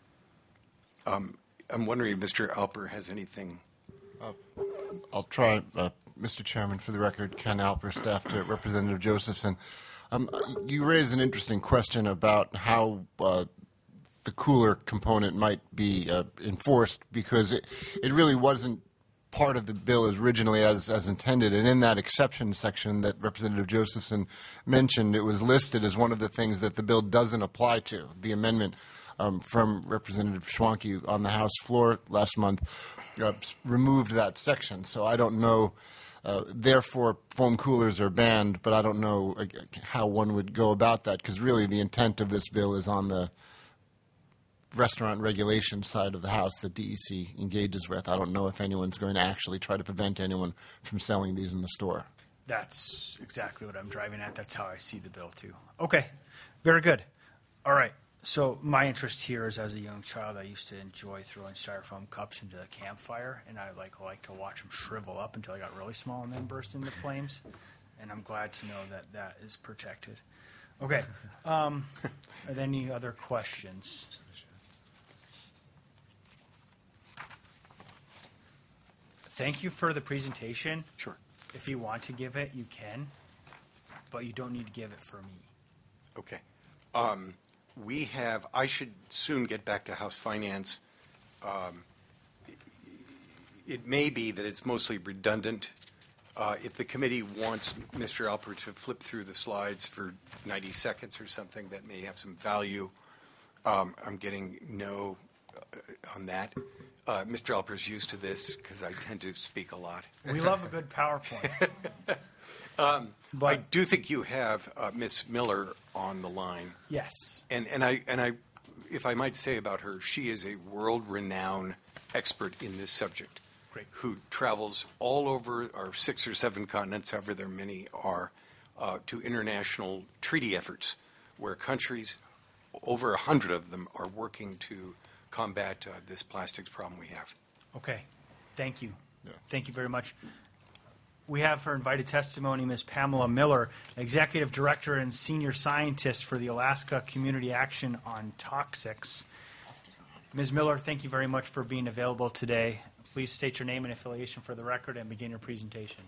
Um, I'm wondering if Mister Alper has anything. Uh, I'll try, uh, Mister Chairman, for the record, Ken Alper, staff to Representative Josephson. Um, you raised an interesting question about how uh, the cooler component might be uh, enforced, because it, it really wasn't part of the bill as originally as, as intended. And in that exception section that Representative Josephson mentioned, it was listed as one of the things that the bill doesn't apply to. The amendment um, from Representative Schwanke on the House floor last month uh, removed that section. So I don't know. Uh, therefore, foam coolers are banned, but I don't know uh, how one would go about that, because really the intent of this bill is on the restaurant regulation side of the House that D E C engages with. I don't know if anyone's going to actually try to prevent anyone from selling these in the store. That's exactly what I'm driving at. That's how I see the bill, too. Okay, very good. All right. So my interest here is, as a young child, I used to enjoy throwing styrofoam cups into the campfire, and I like like to watch them shrivel up until they got really small and then burst into flames. And I'm glad to know that that is protected. Okay. Um, are there any other questions? Thank you for the presentation. Sure. If you want to give it, you can, but you don't need to give it for me. Okay. Um, we have, I should soon get back to House Finance. Um, it may be that it's mostly redundant. Uh, if the committee wants Mister Alper to flip through the slides for ninety seconds or something that may have some value, um, I'm getting no uh, on that. Uh, Mister Alper's used to this because I tend to speak a lot. We love a good PowerPoint. um, but, I do think you have uh, Miz Miller on the line. Yes. And and I and I, if I might say about her, she is a world-renowned expert in this subject. Great. Who travels all over our six or seven continents, however there many are, uh, to international treaty efforts where countries, over a hundred of them, are working to combat uh, this plastics problem we have. Okay. Thank you. Yeah. Thank you very much. We have for invited testimony Miz Pamela Miller, Executive Director and Senior Scientist for the Alaska Community Action on Toxics. Miz Miller, thank you very much for being available today. Please state your name and affiliation for the record and begin your presentation.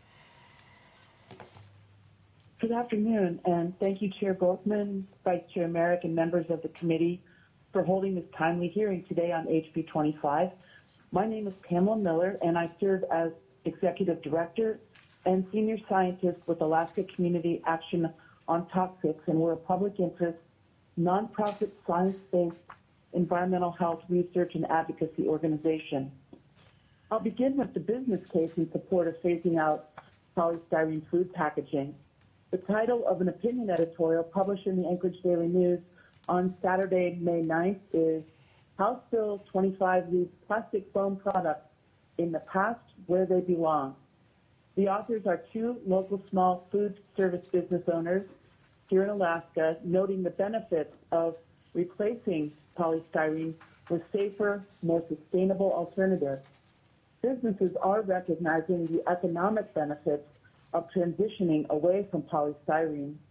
Good afternoon, and thank you, Chair Volkman, Vice Chair Merrick, and members of the committee for holding this timely hearing today on H B twenty-five. My name is Pamela Miller, and I serve as Executive Director and Senior Scientist with Alaska Community Action on Toxics, and we're a public interest, nonprofit, science-based environmental health research and advocacy organization. I'll begin with the business case in support of phasing out polystyrene food packaging. The title of an opinion editorial published in the Anchorage Daily News on Saturday, May ninth is House Bill twenty-five leaves plastic foam products in the past where they belong. The authors are two local small food service business owners here in Alaska, noting the benefits of replacing polystyrene with safer, more sustainable alternatives. Businesses are recognizing the economic benefits of transitioning away from polystyrene.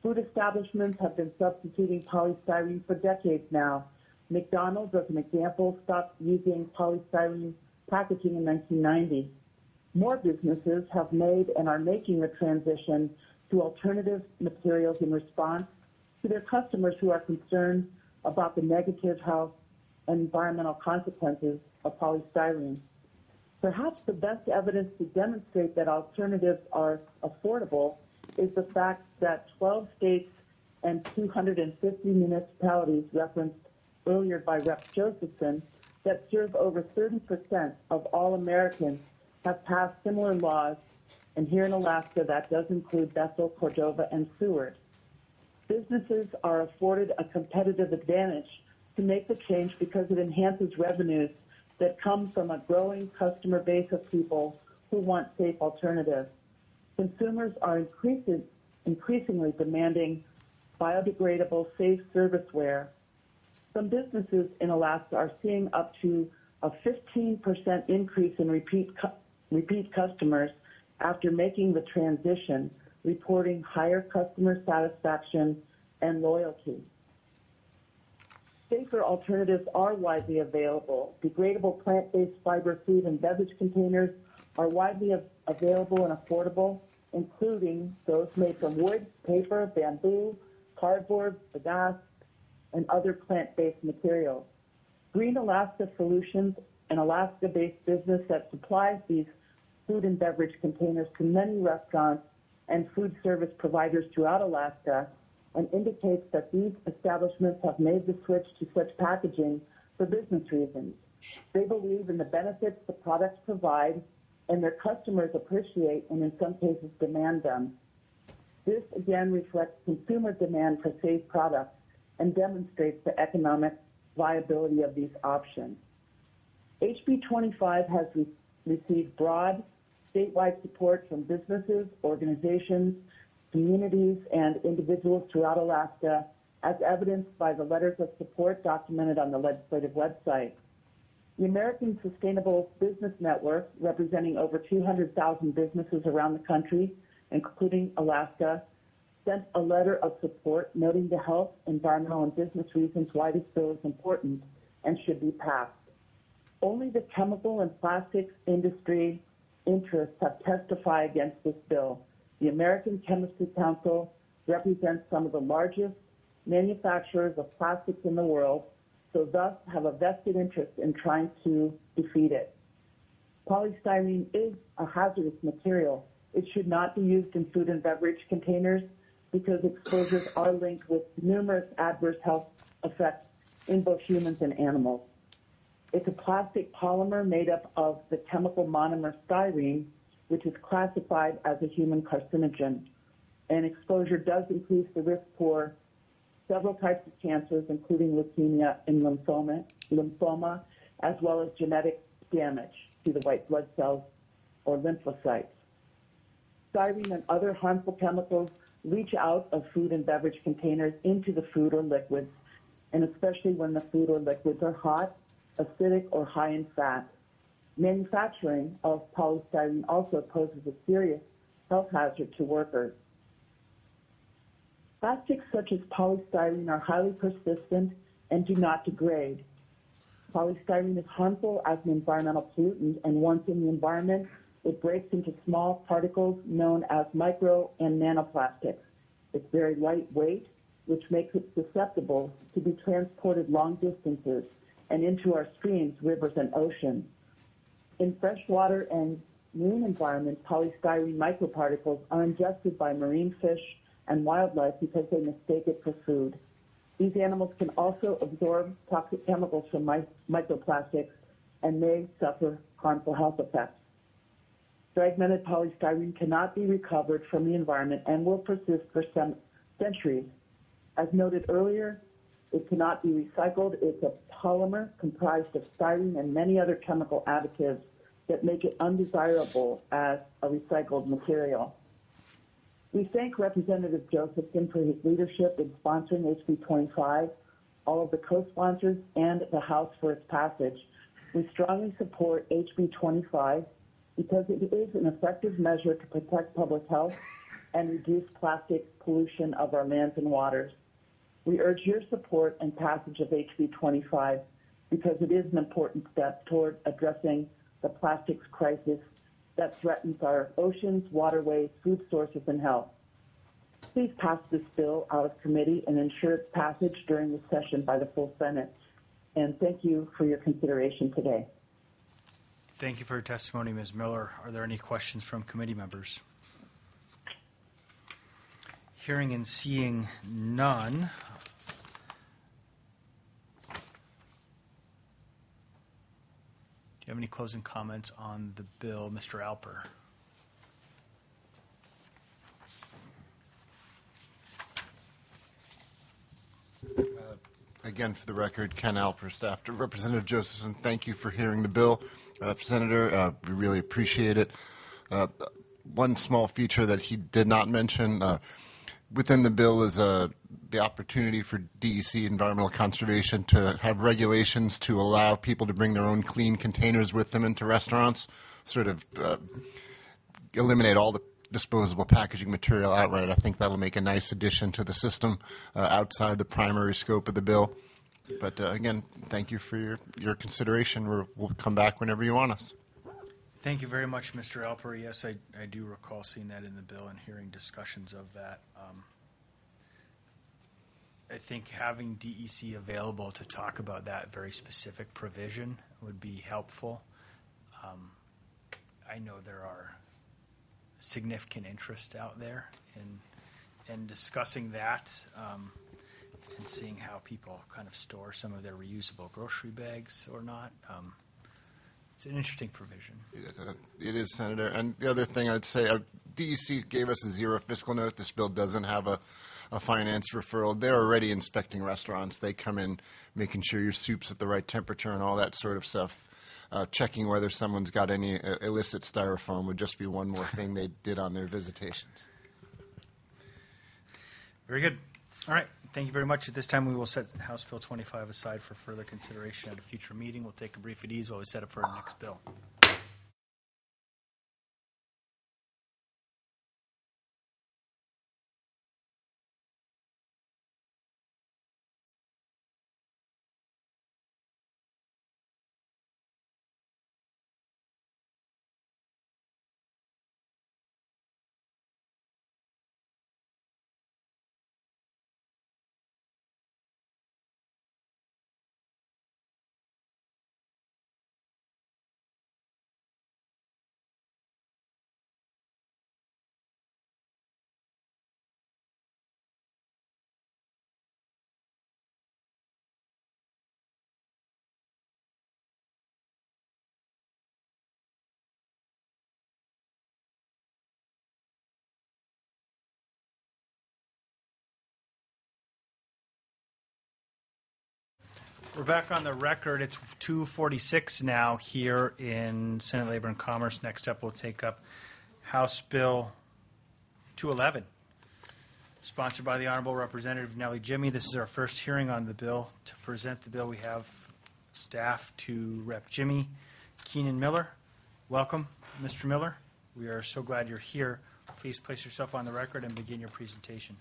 Food establishments have been substituting polystyrene for decades now. McDonald's, as an example, stopped using polystyrene packaging in nineteen ninety. More businesses have made and are making the transition to alternative materials in response to their customers who are concerned about the negative health and environmental consequences of polystyrene. Perhaps the best evidence to demonstrate that alternatives are affordable is the fact that twelve states and two hundred fifty municipalities referenced earlier by Representative Josephson that serve over thirty percent of all Americans have passed similar laws, and here in Alaska that does include Bethel, Cordova, and Seward. Businesses are afforded a competitive advantage to make the change because it enhances revenues that come from a growing customer base of people who want safe alternatives. Consumers are increasing, increasingly demanding biodegradable, safe serviceware. Some businesses in Alaska are seeing up to a fifteen percent increase in repeat, cu- repeat customers after making the transition, reporting higher customer satisfaction and loyalty. Safer alternatives are widely available. Degradable plant-based fiber food and beverage containers are widely av- available and affordable, including those made from wood, paper, bamboo, cardboard, bagasse, and other plant-based materials. Green Alaska Solutions, an Alaska-based business that supplies these food and beverage containers to many restaurants and food service providers throughout Alaska, and indicates that these establishments have made the switch to such packaging for business reasons. They believe in the benefits the products provide, and their customers appreciate and in some cases demand them. This again reflects consumer demand for safe products and demonstrates the economic viability of these options. H B twenty-five has re- received broad statewide support from businesses, organizations, communities, and individuals throughout Alaska, as evidenced by the letters of support documented on the legislative website. The American Sustainable Business Network, representing over two hundred thousand businesses around the country, including Alaska, sent a letter of support noting the health, environmental, and business reasons why this bill is important and should be passed. Only the chemical and plastics industry interests have testified against this bill. The American Chemistry Council represents some of the largest manufacturers of plastics in the world, so thus have a vested interest in trying to defeat it. Polystyrene is a hazardous material. It should not be used in food and beverage containers because exposures are linked with numerous adverse health effects in both humans and animals. It's a plastic polymer made up of the chemical monomer styrene, which is classified as a human carcinogen. And exposure does increase the risk for several types of cancers, including leukemia and lymphoma, lymphoma, as well as genetic damage to the white blood cells or lymphocytes. Styrene and other harmful chemicals leach out of food and beverage containers into the food or liquids, and especially when the food or liquids are hot, acidic, or high in fat. Manufacturing of polystyrene also poses a serious health hazard to workers. Plastics such as polystyrene are highly persistent and do not degrade. Polystyrene is harmful as an environmental pollutant, and once in the environment, it breaks into small particles known as micro and nanoplastics. It's very lightweight, which makes it susceptible to be transported long distances and into our streams, rivers, and oceans. In freshwater and marine environments, polystyrene microparticles are ingested by marine fish and wildlife because they mistake it for food. These animals can also absorb toxic chemicals from mi- microplastics and may suffer harmful health effects. Fragmented polystyrene cannot be recovered from the environment and will persist for some centuries. As noted earlier, it cannot be recycled. It's a polymer comprised of styrene and many other chemical additives that make it undesirable as a recycled material. We thank Representative Josephson for his leadership in sponsoring H B twenty-five, all of the co-sponsors, and the House for its passage. We strongly support H B twenty-five because it is an effective measure to protect public health and reduce plastic pollution of our lands and waters. We urge your support and passage of H B twenty-five because it is an important step toward addressing the plastics crisis that threatens our oceans, waterways, food sources, and health. Please pass this bill out of committee and ensure its passage during the session by the full Senate. And thank you for your consideration today. Thank you for your testimony, Miz Miller. Are there any questions from committee members? Hearing and seeing none. Do you have any closing comments on the bill, Mister Alper? Uh, again, for the record, Ken Alper, staff to Representative Josephson. Thank you for hearing the bill, uh, Senator. Uh, we really appreciate it. Uh, one small feature that he did not mention uh, within the bill is uh, the opportunity for D E C, Environmental Conservation, to have regulations to allow people to bring their own clean containers with them into restaurants, sort of uh, eliminate all the disposable packaging material outright. I think that'll make a nice addition to the system uh, outside the primary scope of the bill. But uh, again, thank you for your, your consideration. We're, we'll come back whenever you want us. Thank you very much, Mister Alper. Yes, I, I do recall seeing that in the bill and hearing discussions of that. Um, I think having D E C available to talk about that very specific provision would be helpful. Um, I know there are significant interest out there in, in discussing that um, and seeing how people kind of store some of their reusable grocery bags or not. Um, It's an interesting provision. It is, Senator. And the other thing I'd say, uh, D E C gave us a zero fiscal note. This bill doesn't have a, a finance referral. They're already inspecting restaurants. They come in making sure your soup's at the right temperature and all that sort of stuff. Uh, checking whether someone's got any uh, illicit styrofoam would just be one more thing they did on their visitations. Very good. All right. Thank you very much. At this time, we will set House Bill twenty-five aside for further consideration at a future meeting. We'll take a brief at ease while we set up for our next bill. We're back on the record. It's two forty-six now here in Senate Labor and Commerce. Next up, we'll take up House Bill two eleven, sponsored by the Honorable Representative Nellie Jimmy. This is our first hearing on the bill. To present the bill, we have staff to Rep Jimmy Keenan Miller. Welcome, Mister Miller. We are so glad you're here. Please place yourself on the record and begin your presentation.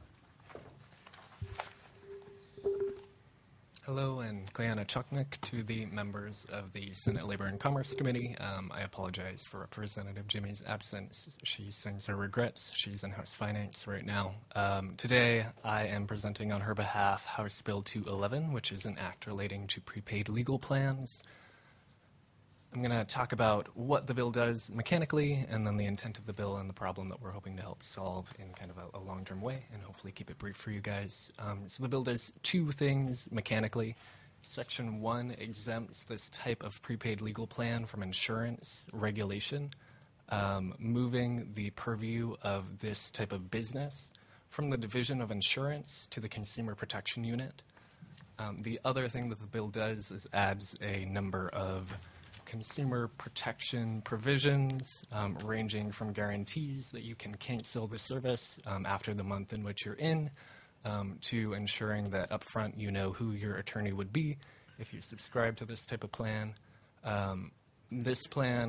Hello, and Guyana Chuknik to the members of the Senate Labor and Commerce Committee. Um, I apologize for Representative Jimmy's absence. She sends her regrets. She's in House Finance right now. Um, today, I am presenting on her behalf House Bill two eleven, which is an act relating to prepaid legal plans. I'm going to talk about what the bill does mechanically, and then the intent of the bill and the problem that we're hoping to help solve in kind of a, a long-term way, and hopefully keep it brief for you guys. Um, so the bill does two things mechanically. Section one exempts this type of prepaid legal plan from insurance regulation, um, moving the purview of this type of business from the Division of Insurance to the Consumer Protection Unit. Um, the other thing that the bill does is adds a number of consumer protection provisions, um, ranging from guarantees that you can cancel the service um, after the month in which you're in, um, to ensuring that upfront you know who your attorney would be if you subscribe to this type of plan. Um, this plan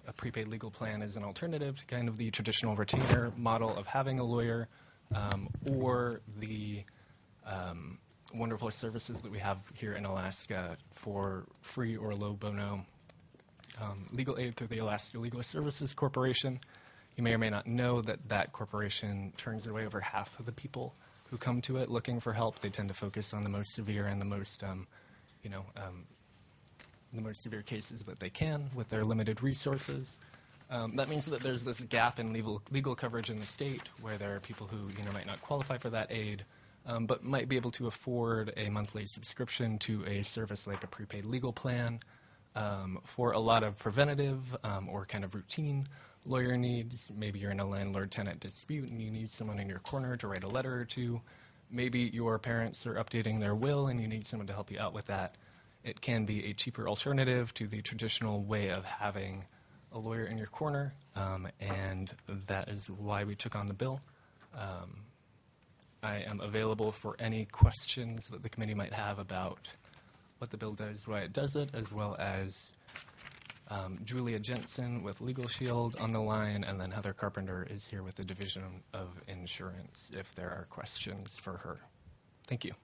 a prepaid legal plan is an alternative to kind of the traditional retainer model of having a lawyer, um, or the um, wonderful services that we have here in Alaska for free or low bono um, legal aid through the Alaska Legal Services Corporation. You may or may not know that that corporation turns away over half of the people who come to it looking for help. They tend to focus on the most severe and the most, um, you know, um, the most severe cases that they can with their limited resources. Um, that means that there's this gap in legal, legal coverage in the state where there are people who, you know, might not qualify for that aid, um, but might be able to afford a monthly subscription to a service like a prepaid legal plan um, for a lot of preventative um, or kind of routine lawyer needs. Maybe you're in a landlord-tenant dispute and you need someone in your corner to write a letter or two. Maybe your parents are updating their will and you need someone to help you out with that. It can be a cheaper alternative to the traditional way of having a lawyer in your corner, um, and that is why we took on the bill. Um, I am available for any questions that the committee might have about what the bill does, why it does it, as well as um, Julia Jensen with Legal Shield on the line, and then Heather Carpenter is here with the Division of Insurance if there are questions for her. Thank you.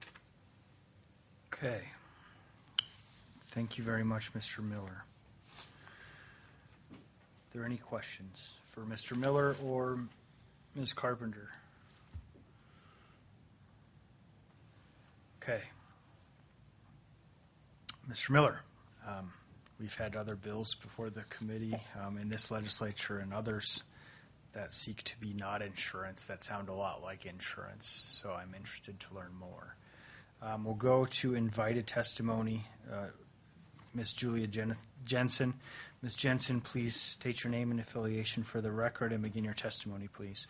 Okay. Thank you very much, Mister Miller. Are there any questions for Mister Miller or Miz Carpenter? Okay. Mister Miller, um, we've had other bills before the committee um, in this legislature and others that seek to be not insurance that sound a lot like insurance, so I'm interested to learn more. Um, we'll go to invited testimony. Uh, Miz Julia Jen- Jensen. Miz Jensen, please state your name and affiliation for the record and begin your testimony, please.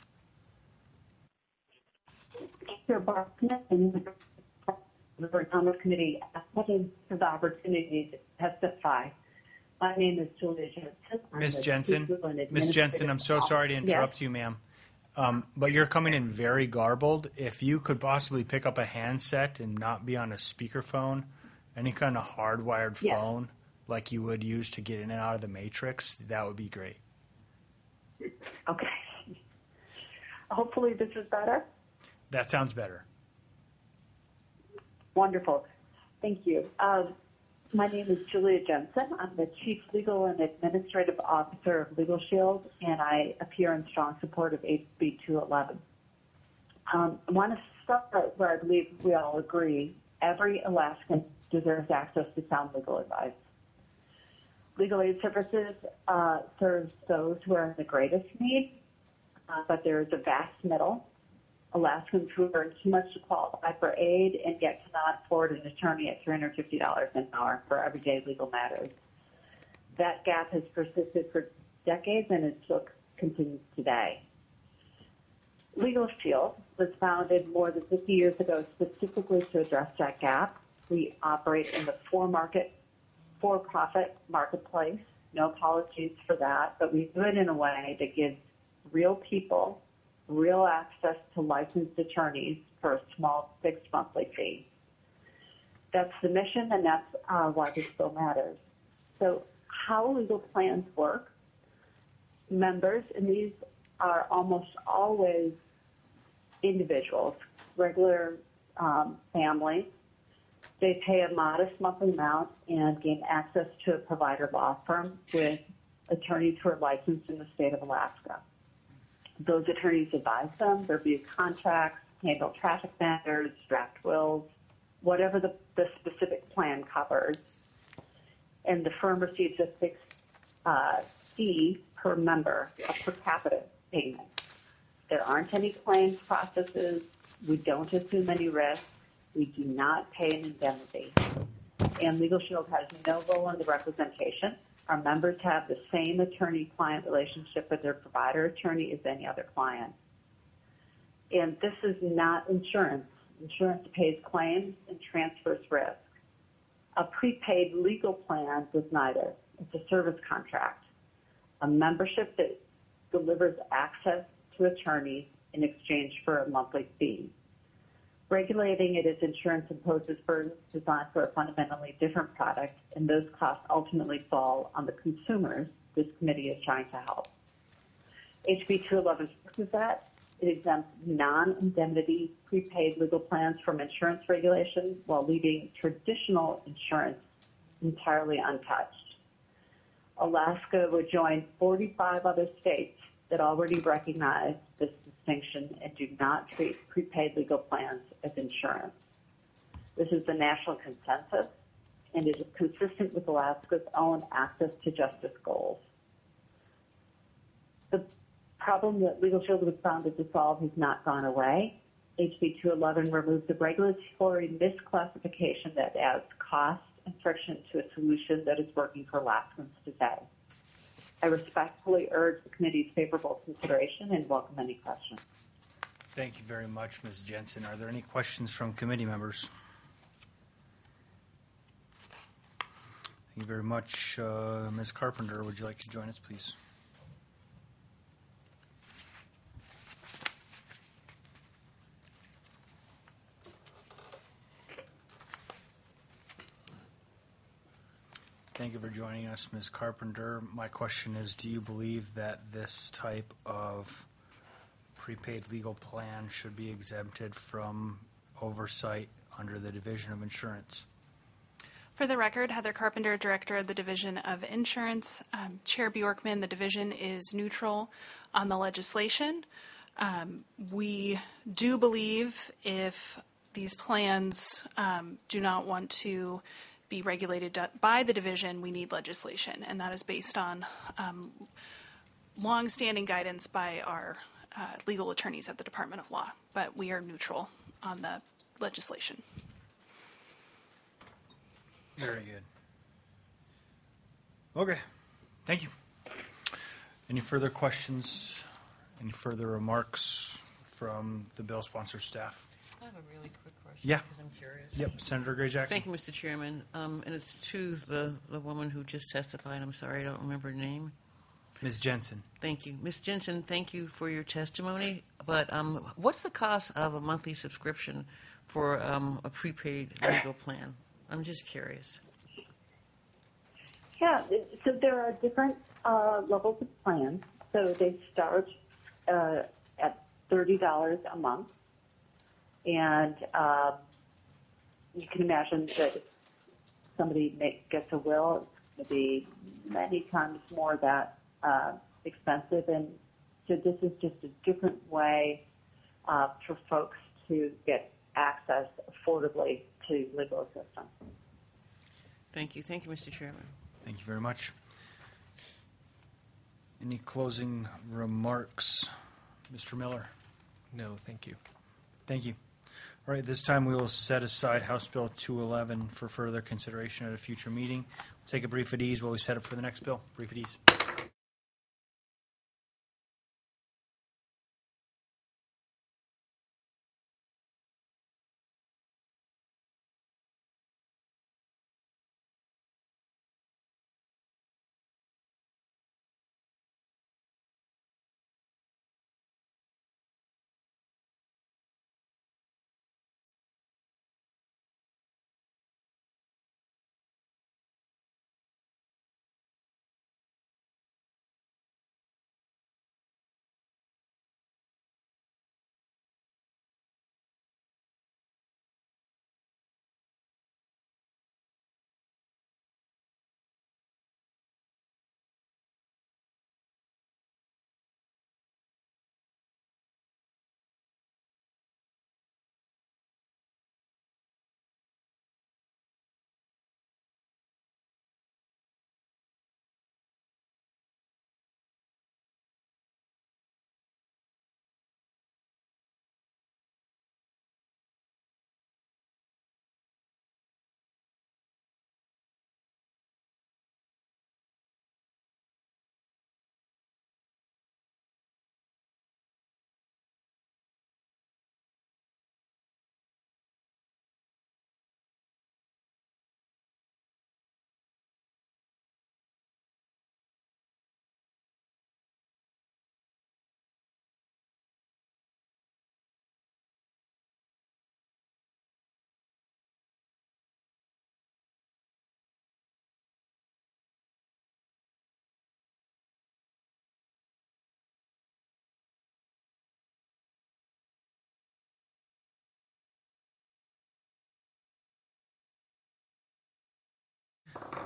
Chair Barton and the Commerce Committee, thank you for the opportunity to testify. My name is Julia Jensen. Miz Jensen, Miz Jensen, I'm so sorry to interrupt yes. you, ma'am, um, but you're coming in very garbled. If you could possibly pick up a handset and not be on a speakerphone, any kind of hardwired yes. phone like you would use to get in and out of the matrix, that would be great. Okay. Hopefully this is better. That sounds better. Wonderful. Thank you. Um, my name is Julia Jensen. I'm the Chief Legal and Administrative Officer of Legal Shield, and I appear in strong support of H B two eleven. Um, I want to start where I believe we all agree. Every Alaskan deserves access to sound legal advice. Legal aid services uh, serves those who are in the greatest need, uh, but there is a vast middle. Alaskans who earn too much to qualify for aid and yet cannot afford an attorney at three hundred fifty dollars an hour for everyday legal matters. That gap has persisted for decades and it still continues today. Legal Shield was founded more than fifty years ago specifically to address that gap. We operate in the for-market, for-profit marketplace. No apologies for that, but we do it in a way that gives real people real access to licensed attorneys for a small fixed monthly fee. That's the mission, and that's uh, why this bill matters. So how legal plans work, members, and these are almost always individuals, regular um, families. They pay a modest monthly amount and gain access to a provider law firm with attorneys who are licensed in the state of Alaska. Those attorneys advise them, review contracts, handle traffic matters, draft wills, whatever the, the specific plan covers. And the firm receives a fixed uh, fee per member, a per capita payment. There aren't any claims processes. We don't assume any risk. We do not pay an indemnity. And Legal Shield has no role in the representation. Our members have the same attorney-client relationship with their provider attorney as any other client. And this is not insurance. Insurance pays claims and transfers risk. A prepaid legal plan does neither. It's a service contract, a membership that delivers access to attorneys in exchange for a monthly fee. Regulating it as insurance imposes burdens designed for a fundamentally different product, and those costs ultimately fall on the consumers, this committee is trying to help. H B two eleven fixes that. It exempts non-indemnity prepaid legal plans from insurance regulations while leaving traditional insurance entirely untouched. Alaska would join forty-five other states that already recognize this distinction and do not treat prepaid legal plans as insurance. This is the national consensus, and it is consistent with Alaska's own access to justice goals. The problem that Legal Shield was founded to solve has not gone away. H B two eleven removes the regulatory misclassification that adds cost and friction to a solution that is working for Alaskans today. I respectfully urge the committee's favorable consideration and welcome any questions. Thank you very much, Miz Jensen. Are there any questions from committee members? Thank you very much. Uh, Miz Carpenter, would you like to join us, please? Thank you for joining us, Miz Carpenter. My question is, do you believe that this type of prepaid legal plan should be exempted from oversight under the Division of Insurance? For the record, Heather Carpenter, Director of the Division of Insurance. Um, Chair Bjorkman, the division is neutral on the legislation. Um, we do believe if these plans um, do not want to be regulated by the division, we need legislation, and that is based on um, long-standing guidance by our uh, legal attorneys at the Department of Law, but we are neutral on the legislation. Very good. Okay, thank you. Any further questions? Any further remarks from the bill sponsor staff? I have a really quick question. Yeah. Because I'm curious. Yep, Senator Gray Jackson. Thank you, Mister Chairman. Um, and it's to the, the woman who just testified. I'm sorry, I don't remember her name. Miz Jensen. Thank you. Miz Jensen, thank you for your testimony. But um, what's the cost of a monthly subscription for um, a prepaid legal plan? I'm just curious. Yeah, so there are different uh, levels of plans. So they start uh, at thirty dollars a month. And um, you can imagine that if somebody make, gets a will, it's going to be many times more that uh, expensive. And so this is just a different way uh, for folks to get access affordably to legal assistance. Thank you. Thank you, Mister Chairman. Thank you very much. Any closing remarks? Mister Miller? No, thank you. Thank you. All right, this time we will set aside House Bill two eleven for further consideration at a future meeting. We'll take a brief at ease while we set up for the next bill. Brief at ease.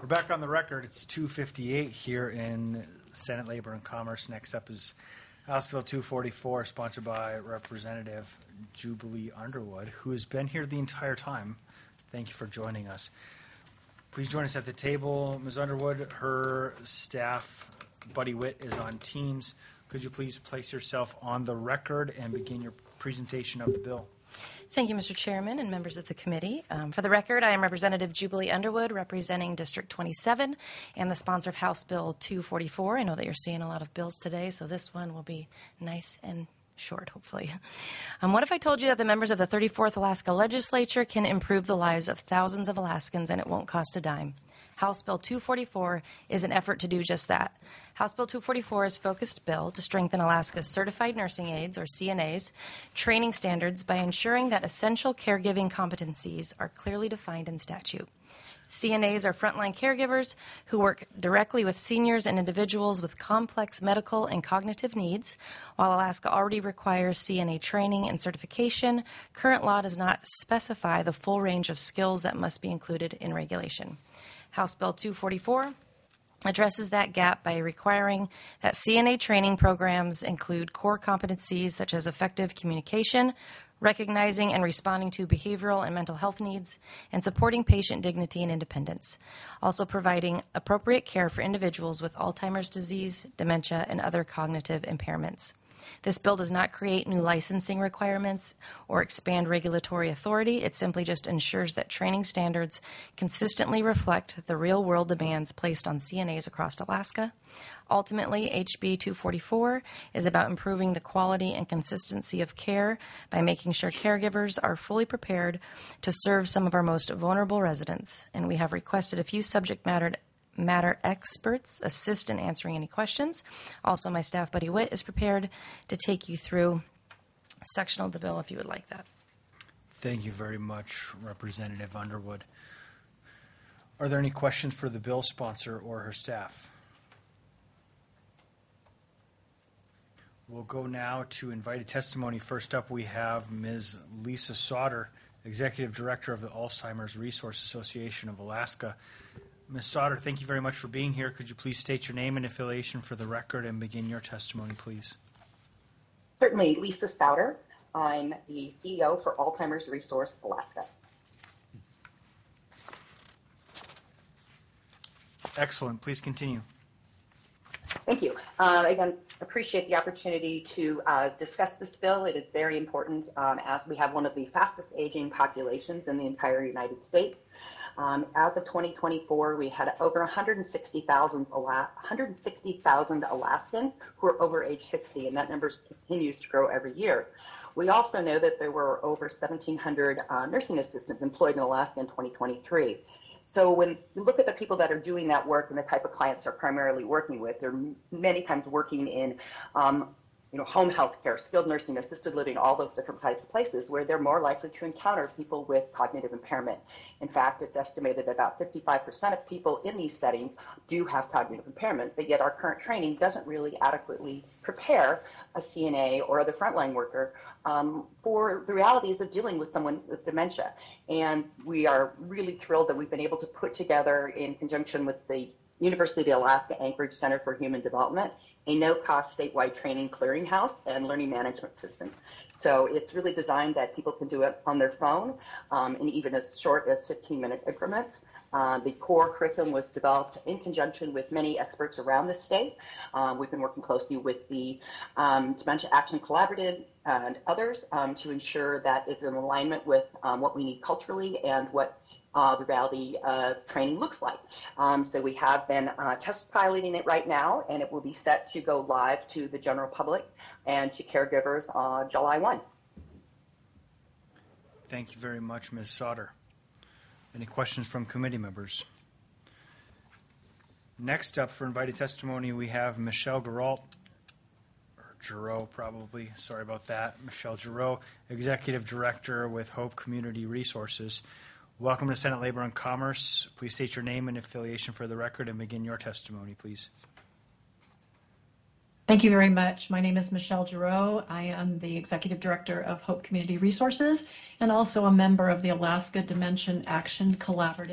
We're back on the record. It's two fifty-eight here in Senate Labor and Commerce. Next up is House Bill two forty-four, sponsored by Representative Jubilee Underwood, who has been here the entire time. Thank you for joining us. Please join us at the table. Miz Underwood, her staff, Buddy Witt, is on Teams. Could you please place yourself on the record and begin your presentation of the bill? Thank you, Mister Chairman and members of the committee. Um, for the record, I am Representative Jubilee Underwood, representing District twenty-seven and the sponsor of House Bill two forty-four. I know that you're seeing a lot of bills today, so this one will be nice and short, hopefully. Um, what if I told you that the members of the thirty-fourth Alaska Legislature can improve the lives of thousands of Alaskans and it won't cost a dime? House Bill two forty-four is an effort to do just that. House Bill two forty-four is a focused bill to strengthen Alaska's certified nursing aides, or C N As, training standards by ensuring that essential caregiving competencies are clearly defined in statute. C N As are frontline caregivers who work directly with seniors and individuals with complex medical and cognitive needs. While Alaska already requires C N A training and certification, current law does not specify the full range of skills that must be included in regulation. House Bill two forty-four addresses that gap by requiring that C N A training programs include core competencies such as effective communication, recognizing and responding to behavioral and mental health needs, and supporting patient dignity and independence. Also providing appropriate care for individuals with Alzheimer's disease, dementia, and other cognitive impairments. This bill does not create new licensing requirements or expand regulatory authority. It simply just ensures that training standards consistently reflect the real-world demands placed on C N As across Alaska. Ultimately, H B two forty-four is about improving the quality and consistency of care by making sure caregivers are fully prepared to serve some of our most vulnerable residents. And we have requested a few subject matter matter experts assist in answering any questions. Also, my staff, Buddy Witt, is prepared to take you through a section of the bill if you would like that. Thank you very much, Representative Underwood. Are there any questions for the bill sponsor or her staff? We'll go now to invited testimony. First up, we have Miz Lisa Sauter, Executive Director of the Alzheimer's Resource Association of Alaska. Miz Sauter, thank you very much for being here. Could you please state your name and affiliation for the record and begin your testimony, please? Certainly. Lisa Sauter. I'm the C E O for Alzheimer's Resource Alaska. Excellent. Please continue. Thank you. Uh, again, appreciate the opportunity to uh, discuss this bill. It is very important um, as we have one of the fastest aging populations in the entire United States. Um, as of twenty twenty-four, we had over one hundred sixty thousand Ala- one hundred sixty thousand Alaskans who are over age sixty, and that number continues to grow every year. We also know that there were over seventeen hundred uh, nursing assistants employed in Alaska in twenty twenty-three. So when you look at the people that are doing that work and the type of clients they're primarily working with, they're many times working in um, you know, home health care, skilled nursing, assisted living, all those different types of places where they're more likely to encounter people with cognitive impairment. In fact, it's estimated that about fifty-five percent of people in these settings do have cognitive impairment, but yet our current training doesn't really adequately prepare a C N A or other frontline worker um, for the realities of dealing with someone with dementia. And we are really thrilled that we've been able to put together, in conjunction with the University of Alaska Anchorage Center for Human Development, a no-cost statewide training clearinghouse and learning management system. So it's really designed that people can do it on their phone um, in even as short as fifteen-minute increments. Uh, the core curriculum was developed in conjunction with many experts around the state. Uh, we've been working closely with the um, Dementia Action Collaborative and others um, to ensure that it's in alignment with um, what we need culturally and what Uh, the reality uh, training looks like. Um, so we have been uh, test piloting it right now, and it will be set to go live to the general public and to caregivers on July first. Thank you very much, Miz Sauter. Any questions from committee members? Next up for invited testimony, we have Michelle Geralt, or Giroux probably, sorry about that. Michelle Giroux, Executive Director with Hope Community Resources. Welcome to Senate Labor and Commerce. Please state your name and affiliation for the record and begin your testimony, please. Thank you very much. My name is Michelle Giroux. I am the Executive Director of Hope Community Resources and also a member of the Alaska Dementia Action Collaborative.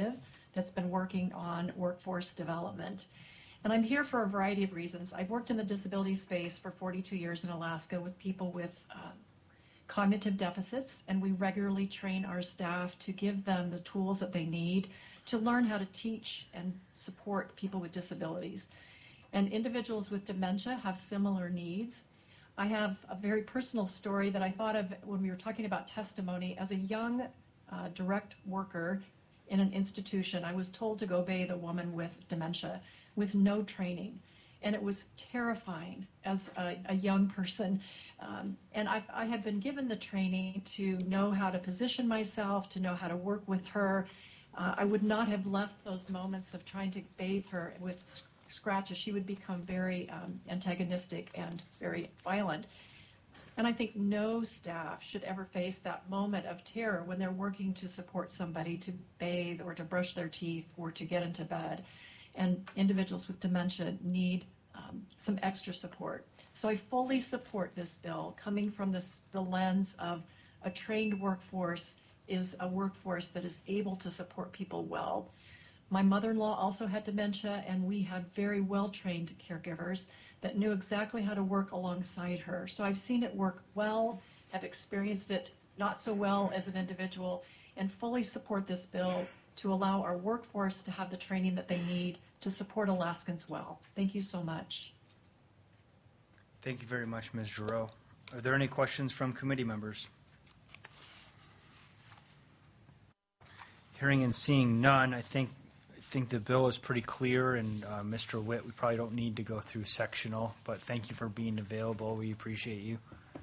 that's been working on workforce development. And I'm here for a variety of reasons. I've worked in the disability space for forty-two years in Alaska with people with uh, cognitive deficits, and we regularly train our staff to give them the tools that they need to learn how to teach and support people with disabilities. And individuals with dementia have similar needs. I have a very personal story that I thought of when we were talking about testimony. As a young uh, direct worker in an institution, I was told to go bathe a woman with dementia with no training. And it was terrifying as a, a young person. Um, and I, I had been given the training to know how to position myself, to know how to work with her. Uh, I would not have left those moments of trying to bathe her with scratches. She would become very um, antagonistic and very violent. And I think no staff should ever face that moment of terror when they're working to support somebody to bathe or to brush their teeth or to get into bed. And individuals with dementia need um, some extra support. So I fully support this bill coming from this, the lens of a trained workforce is a workforce that is able to support people well. My mother-in-law also had dementia, and we had very well-trained caregivers that knew exactly how to work alongside her. So I've seen it work well, have experienced it not so well as an individual, and fully support this bill to allow our workforce to have the training that they need to support Alaskans well. Thank you so much. Thank you very much, Miz Giroux. Are there any questions from committee members? Hearing and seeing none, I think I think the bill is pretty clear, and uh, Mister Witt, we probably don't need to go through sectional, but thank you for being available. We appreciate you.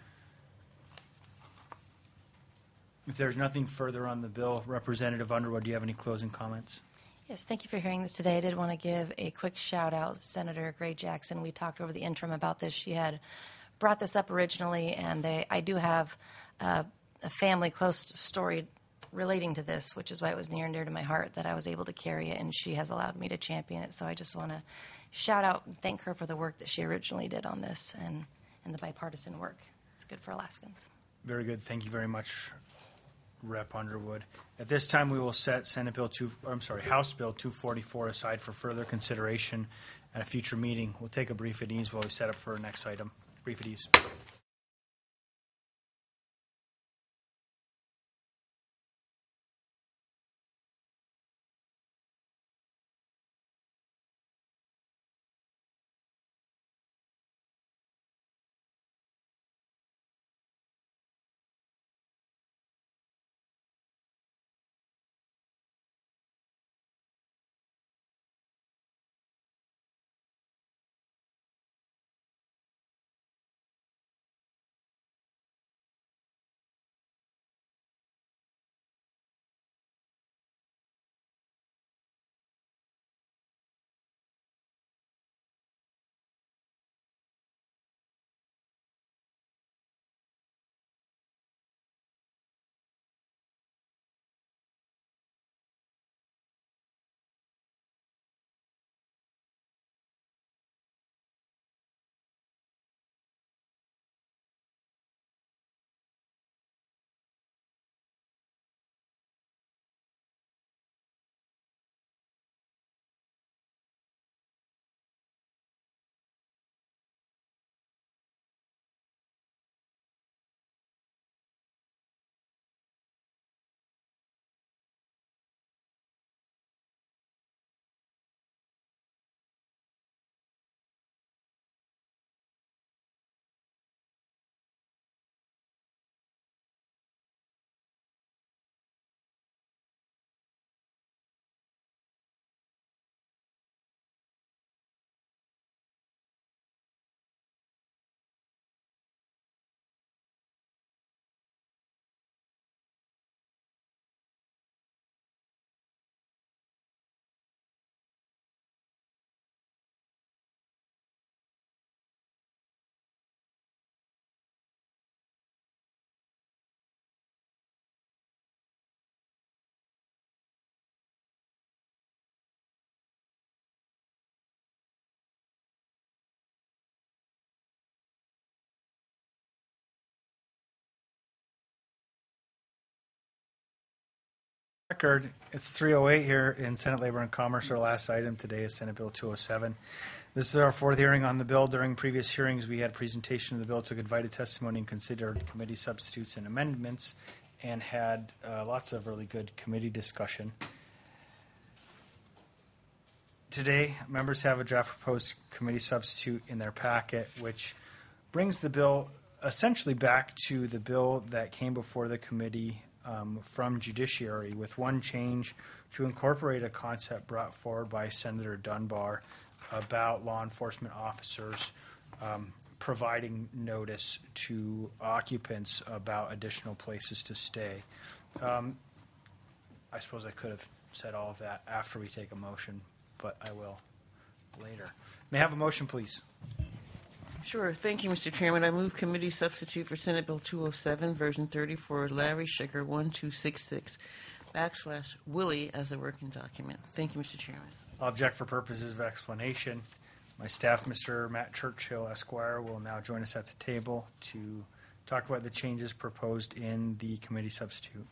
If there's nothing further on the bill, Representative Underwood, do you have any closing comments? Yes, thank you for hearing this today. I did want to give a quick shout out. Senator Gray Jackson, we talked over the interim about this. She had brought this up originally, and they, I do have uh, a family close story relating to this, which is why it was near and dear to my heart that I was able to carry it, and she has allowed me to champion it. So I just want to shout out and thank her for the work that she originally did on this and, and the bipartisan work. It's good for Alaskans. Very good. Thank you very much, Rep Underwood. At this time, we will set Senate Bill two, I'm sorry, House Bill two forty-four aside for further consideration at a future meeting. We'll take a brief at ease while we set up for our next item. Brief at ease. Record, it's three oh eight here in Senate Labor and Commerce. Our last item today is Senate Bill two oh seven. This is our fourth hearing on the bill. During previous hearings, we had presentation of the bill, took invited testimony, and considered committee substitutes and amendments, and had uh, lots of really good committee discussion. Today, members have a draft proposed committee substitute in their packet, which brings the bill essentially back to the bill that came before the committee um, from Judiciary, with one change to incorporate a concept brought forward by Senator Dunbar about law enforcement officers um, providing notice to occupants about additional places to stay. Um, I suppose I could have said all of that after we take a motion, but I will later. May I have a motion, please? Sure. Thank you, Mister Chairman. I move committee substitute for Senate Bill two oh seven, version thirty, for Larry Schicker one two six six backslash Willie as the working document. Thank you, Mister Chairman. I'll object for purposes of explanation. My staff, Mister Matt Churchill, Esquire, will now join us at the table to talk about the changes proposed in the committee substitute.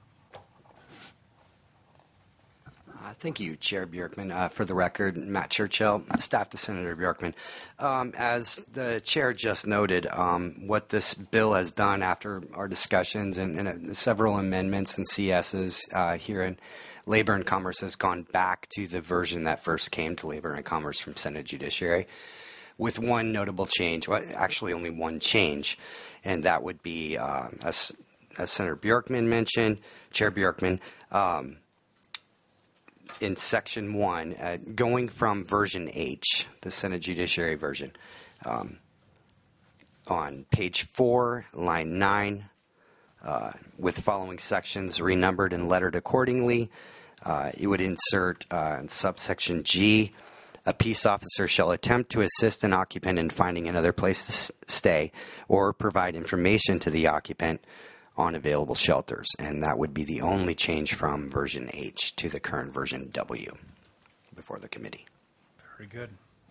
Uh, thank you, Chair Bjorkman. Uh, for the record, Matt Churchill, staff to Senator Bjorkman. Um, as the chair just noted, um, what this bill has done after our discussions and, and uh, several amendments and C S's uh, here in Labor and Commerce has gone back to the version that first came to Labor and Commerce from Senate Judiciary, with one notable change, well, actually only one change, and that would be, uh, as, as Senator Bjorkman mentioned, Chair Bjorkman, um, in section one, uh, going from version H, the Senate Judiciary version, um, on page four, line nine, uh, with following sections renumbered and lettered accordingly, uh, it would insert uh, in subsection G, a peace officer shall attempt to assist an occupant in finding another place to s- stay or provide information to the occupant on available shelters, and that would be the only change from version H to the current version W before the committee. Very good.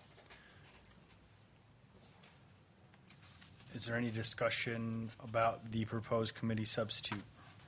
Is there any discussion about the proposed committee substitute?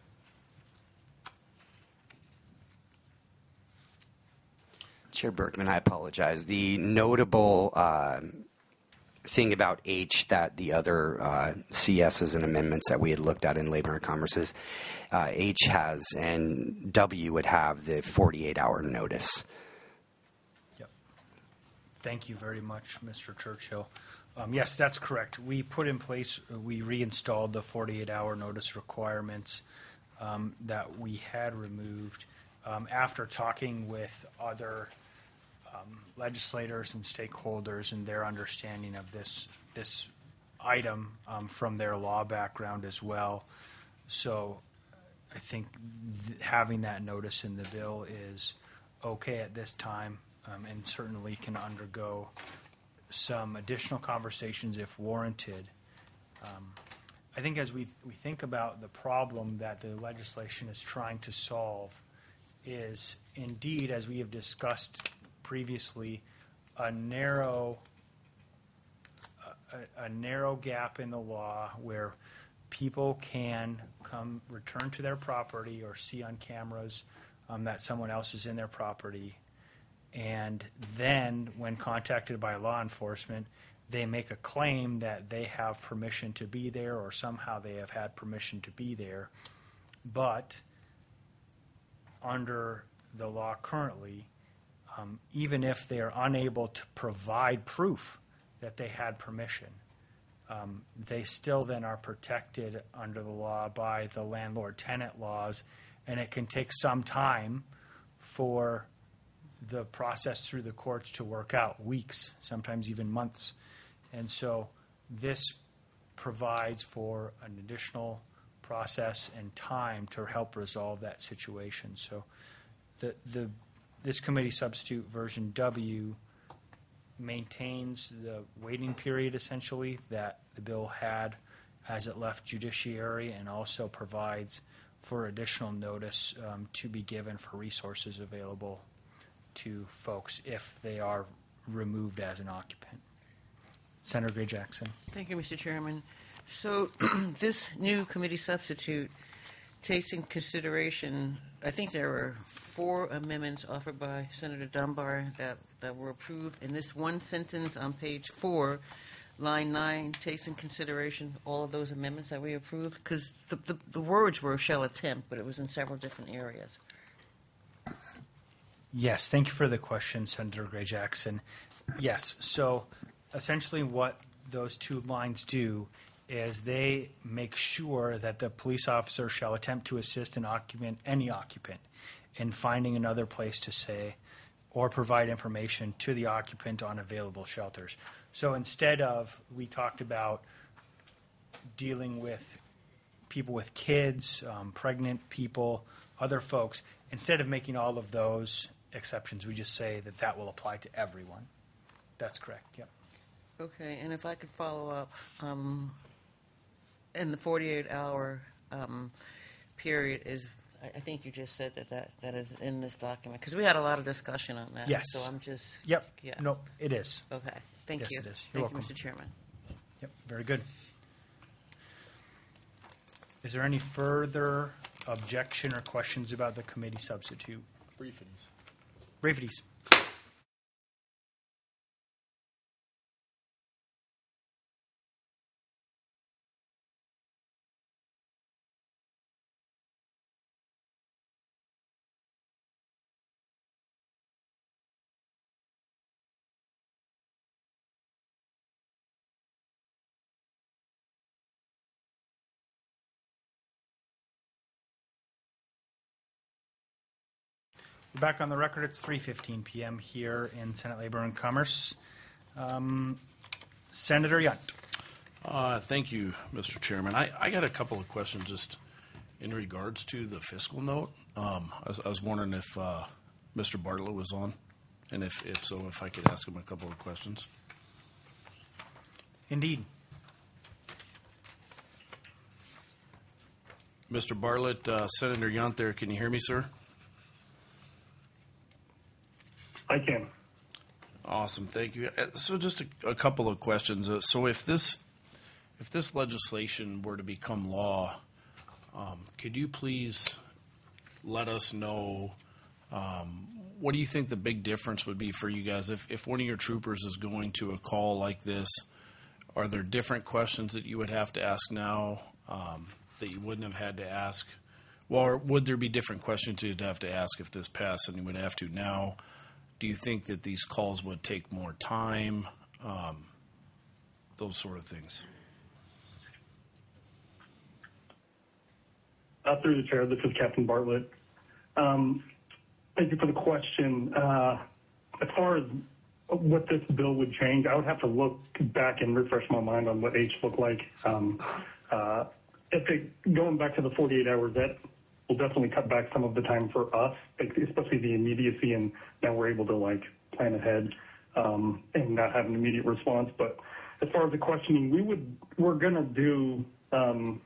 Chair Berkman, I apologize. The notable uh, thing about H that the other uh, C S's and amendments that we had looked at in Labor and Commerce is uh, H has and W would have the forty-eight hour notice. Yep. Thank you very much, Mister Churchill. Um, yes, that's correct. We put in place, we reinstalled the forty-eight hour notice requirements um, that we had removed um, after talking with other Um, legislators and stakeholders and their understanding of this this item um, from their law background as well. So I think th- having that notice in the bill is okay at this time um, and certainly can undergo some additional conversations if warranted. Um, I think as we we think about the problem that the legislation is trying to solve is indeed, as we have discussed previously, a narrow a, a narrow gap in the law where people can come return to their property or see on cameras um, that someone else is in their property, and then when contacted by law enforcement, they make a claim that they have permission to be there or somehow they have had permission to be there, but under the law currently, Um, even if they are unable to provide proof that they had permission, um, they still then are protected under the law by the landlord-tenant laws, and it can take some time for the process through the courts to work out, weeks, sometimes even months. And so this provides for an additional process and time to help resolve that situation. So the the This committee substitute, version W, maintains the waiting period essentially that the bill had as it left judiciary, and also provides for additional notice um, to be given for resources available to folks if they are removed as an occupant. Senator Gray Jackson. Thank you, Mister Chairman. So this new committee substitute takes in consideration I think there were four amendments offered by Senator Dunbar that, that were approved. And this one sentence on page four, line nine, takes in consideration all of those amendments that we approved, because the, the, the words were shall attempt, but it was in several different areas. Yes, thank you for the question, Senator Gray Jackson. Yes, so essentially what those two lines do is they make sure that the police officer shall attempt to assist an occupant, any occupant, in finding another place to stay or provide information to the occupant on available shelters. So instead of, we talked about dealing with people with kids, um, pregnant people, other folks, instead of making all of those exceptions, we just say that that will apply to everyone. That's correct, yep. Okay, and if I could follow up, um, in the forty-eight hour um, period is, I I think you just said that that, that is in this document, because we had a lot of discussion on that. Yes. So I'm just. Yep, Yeah. no, it is. Okay, thank Yes, you. it is. You're Thank you, welcome. Mister Chairman. Yep, very good. Is there any further objection or questions about the committee substitute? Briefings. Briefings. Back on the record, it's three fifteen p.m. here in Senate Labor and Commerce. Um, Senator Yunt. Uh, thank you, Mister Chairman. I, I got a couple of questions just in regards to the fiscal note. Um, I, was, I was wondering if uh, Mister Bartlett was on, and if, if so, if I could ask him a couple of questions. Indeed. Mister Bartlett, uh, Senator Yunt there, can you hear me, sir? I can. Awesome, thank you. Uh, So just a, a couple of questions. Uh, so if this if this legislation were to become law, um, could you please let us know um, what do you think the big difference would be for you guys if, if one of your troopers is going to a call like this? Are there different questions that you would have to ask now um, that you wouldn't have had to ask? Well, or would there be different questions you'd have to ask if this passed and you would have to now? Do you think that these calls would take more time? Um, those sort of things. Uh, through the chair, this is Captain Bartlett. Um, thank you for the question. Uh, as far as what this bill would change, I would have to look back and refresh my mind on what H looked like. Um, uh, if it, going back to the forty-eight hours, that will definitely cut back some of the time for us, especially the immediacy, and now we're able to like plan ahead um, and not have an immediate response. But as far as the questioning, we would we're gonna do um,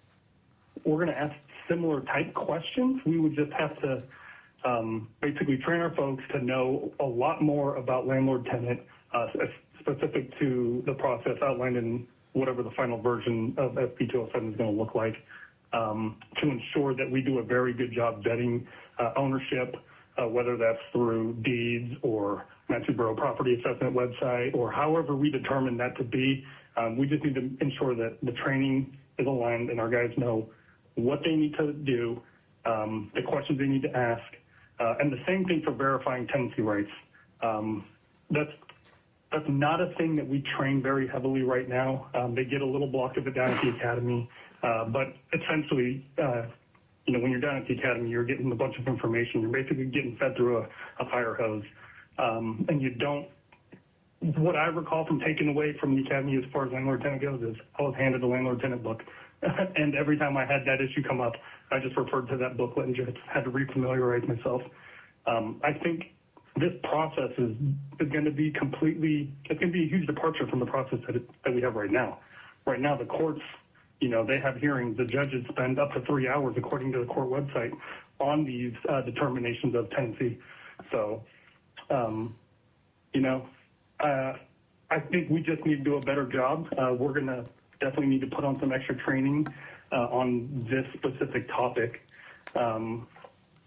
we're gonna ask similar type questions. We would just have to um, basically train our folks to know a lot more about landlord-tenant, uh, specific to the process outlined in whatever the final version of S B two oh seven is going to look like. Um, to ensure that we do a very good job vetting uh, ownership, uh, whether that's through deeds or Matthew Borough Property Assessment website or however we determine that to be. Um, we just need to ensure that the training is aligned and our guys know what they need to do, um, the questions they need to ask, uh, and the same thing for verifying tenancy rights. Um, that's that's not a thing that we train very heavily right now. Um, they get a little block of it down at the academy. Uh, but essentially, uh, you know, when you're down at the academy, you're getting a bunch of information. You're basically getting fed through a, a fire hose. Um, and you don't, what I recall from taking away from the academy as far as landlord-tenant goes is I was handed a landlord-tenant book. And every time I had that issue come up, I just referred to that booklet and just had to refamiliarize myself. Um, I think this process is, is going to be completely, it's going to be a huge departure from the process that, it, that we have right now. Right now, the courts, you know, they have hearings. The judges spend up to three hours, according to the court website, on these uh, determinations of tenancy. So, um, you know, uh, I think we just need to do a better job. Uh, we're going to definitely need to put on some extra training uh, on this specific topic. Um,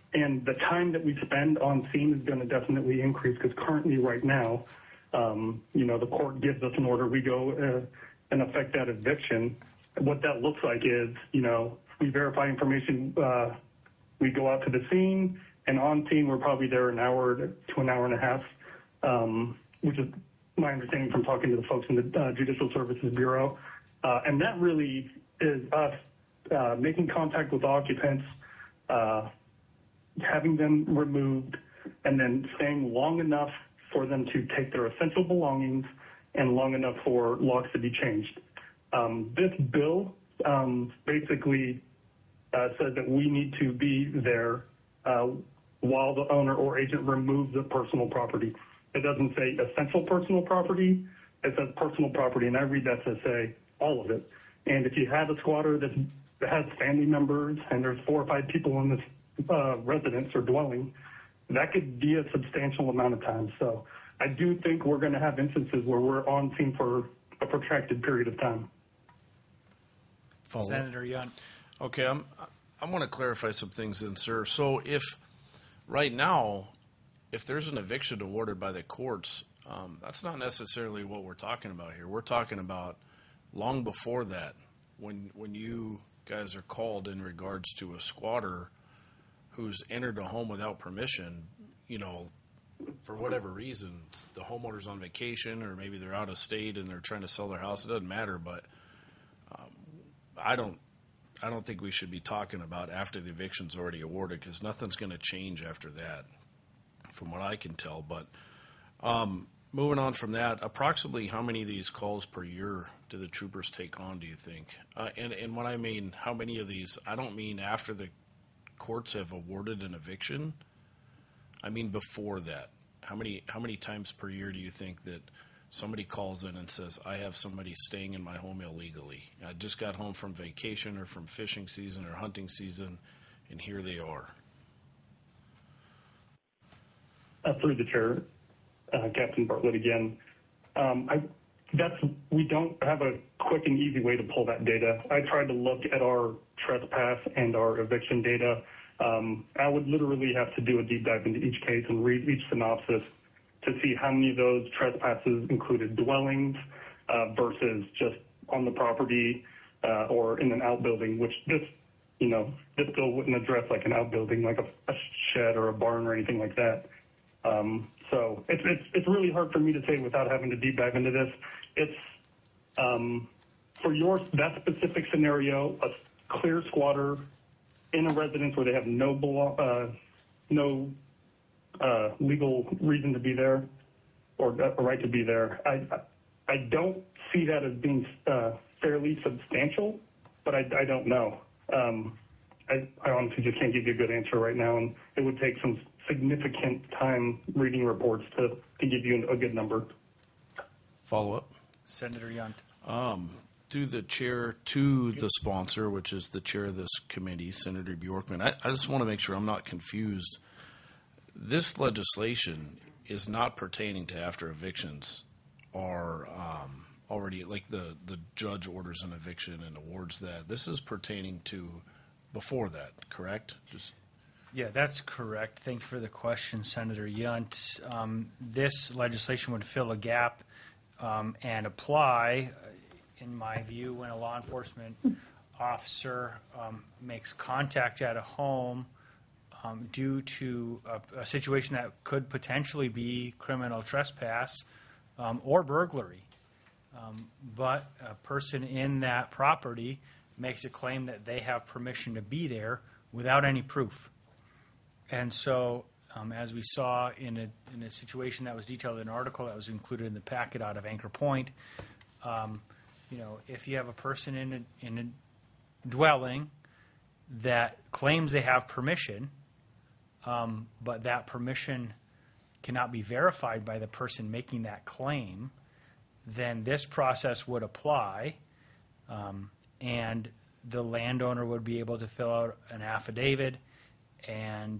and the time that we spend on scene is going to definitely increase because currently, right now, um, you know, the court gives us an order, we go uh, and affect that eviction. What that looks like is, you know, we verify information, uh, we go out to the scene, and on scene, we're probably there an hour to an hour and a half, um, which is my understanding from talking to the folks in the uh, Judicial Services Bureau. Uh, and that really is us uh, making contact with occupants, uh, having them removed, and then staying long enough for them to take their essential belongings and long enough for locks to be changed. Um, this bill um, basically uh, says that we need to be there uh, while the owner or agent removes the personal property. It doesn't say essential personal property. It says personal property, and I read that to say all of it. And if you have a squatter that's, that has family members and there's four or five people in this uh, residence or dwelling, that could be a substantial amount of time. So I do think we're going to have instances where we're on scene for a protracted period of time. Follow up. Senator Young. Okay, I'm, I want to clarify some things then, sir. So if right now, if there's an eviction awarded by the courts, um, that's not necessarily what we're talking about here. We're talking about long before that, when when you guys are called in regards to a squatter who's entered a home without permission, you know, for whatever reason, the homeowner's on vacation or maybe they're out of state and they're trying to sell their house. It doesn't matter, but um, I don't I don't think we should be talking about after the eviction's already awarded, because nothing's going to change after that, from what I can tell. But um, moving on from that, approximately how many of these calls per year do the troopers take on, do you think? Uh, and, and when I mean how many of these, I don't mean after the courts have awarded an eviction. I mean before that. How many how many times per year do you think that somebody calls in and says, I have somebody staying in my home illegally. I just got home from vacation or from fishing season or hunting season, and here they are. Uh, through the chair, uh, Captain Bartlett again. Um, I, that's, we don't have a quick and easy way to pull that data. I tried to look at our trespass and our eviction data. Um, I would literally have to do a deep dive into each case and read each synopsis to see how many of those trespasses included dwellings uh, versus just on the property uh, or in an outbuilding, which this, you know, this bill wouldn't address like an outbuilding, like a, a shed or a barn or anything like that. Um, so it's, it's, it's really hard for me to say without having to deep dive into this. It's um, for your, that specific scenario, a clear squatter in a residence where they have no, belo- uh, no Uh, legal reason to be there or a right to be there. I I don't see that as being uh, fairly substantial, but I, I don't know. Um, I, I honestly just can't give you a good answer right now, and it would take some significant time reading reports to, to give you a good number. Follow up. Senator Yunt. Um, to the chair, to the sponsor, which is the chair of this committee, Senator Bjorkman, I, I just want to make sure I'm not confused. This legislation is not pertaining to after evictions are um, already, like the, the judge orders an eviction and awards that. This is pertaining to before that, correct? Just Yeah, that's correct. Thank you for the question, Senator Yunt. Um, this legislation would fill a gap um, and apply, in my view, when a law enforcement officer um, makes contact at a home Um, due to a, a situation that could potentially be criminal trespass um, or burglary. Um, but a person in that property makes a claim that they have permission to be there without any proof. And so, um, as we saw in a, in a situation that was detailed in an article that was included in the packet out of Anchor Point, um, you know, if you have a person in a, in a dwelling that claims they have permission, Um, but that permission cannot be verified by the person making that claim, then this process would apply, um, and the landowner would be able to fill out an affidavit and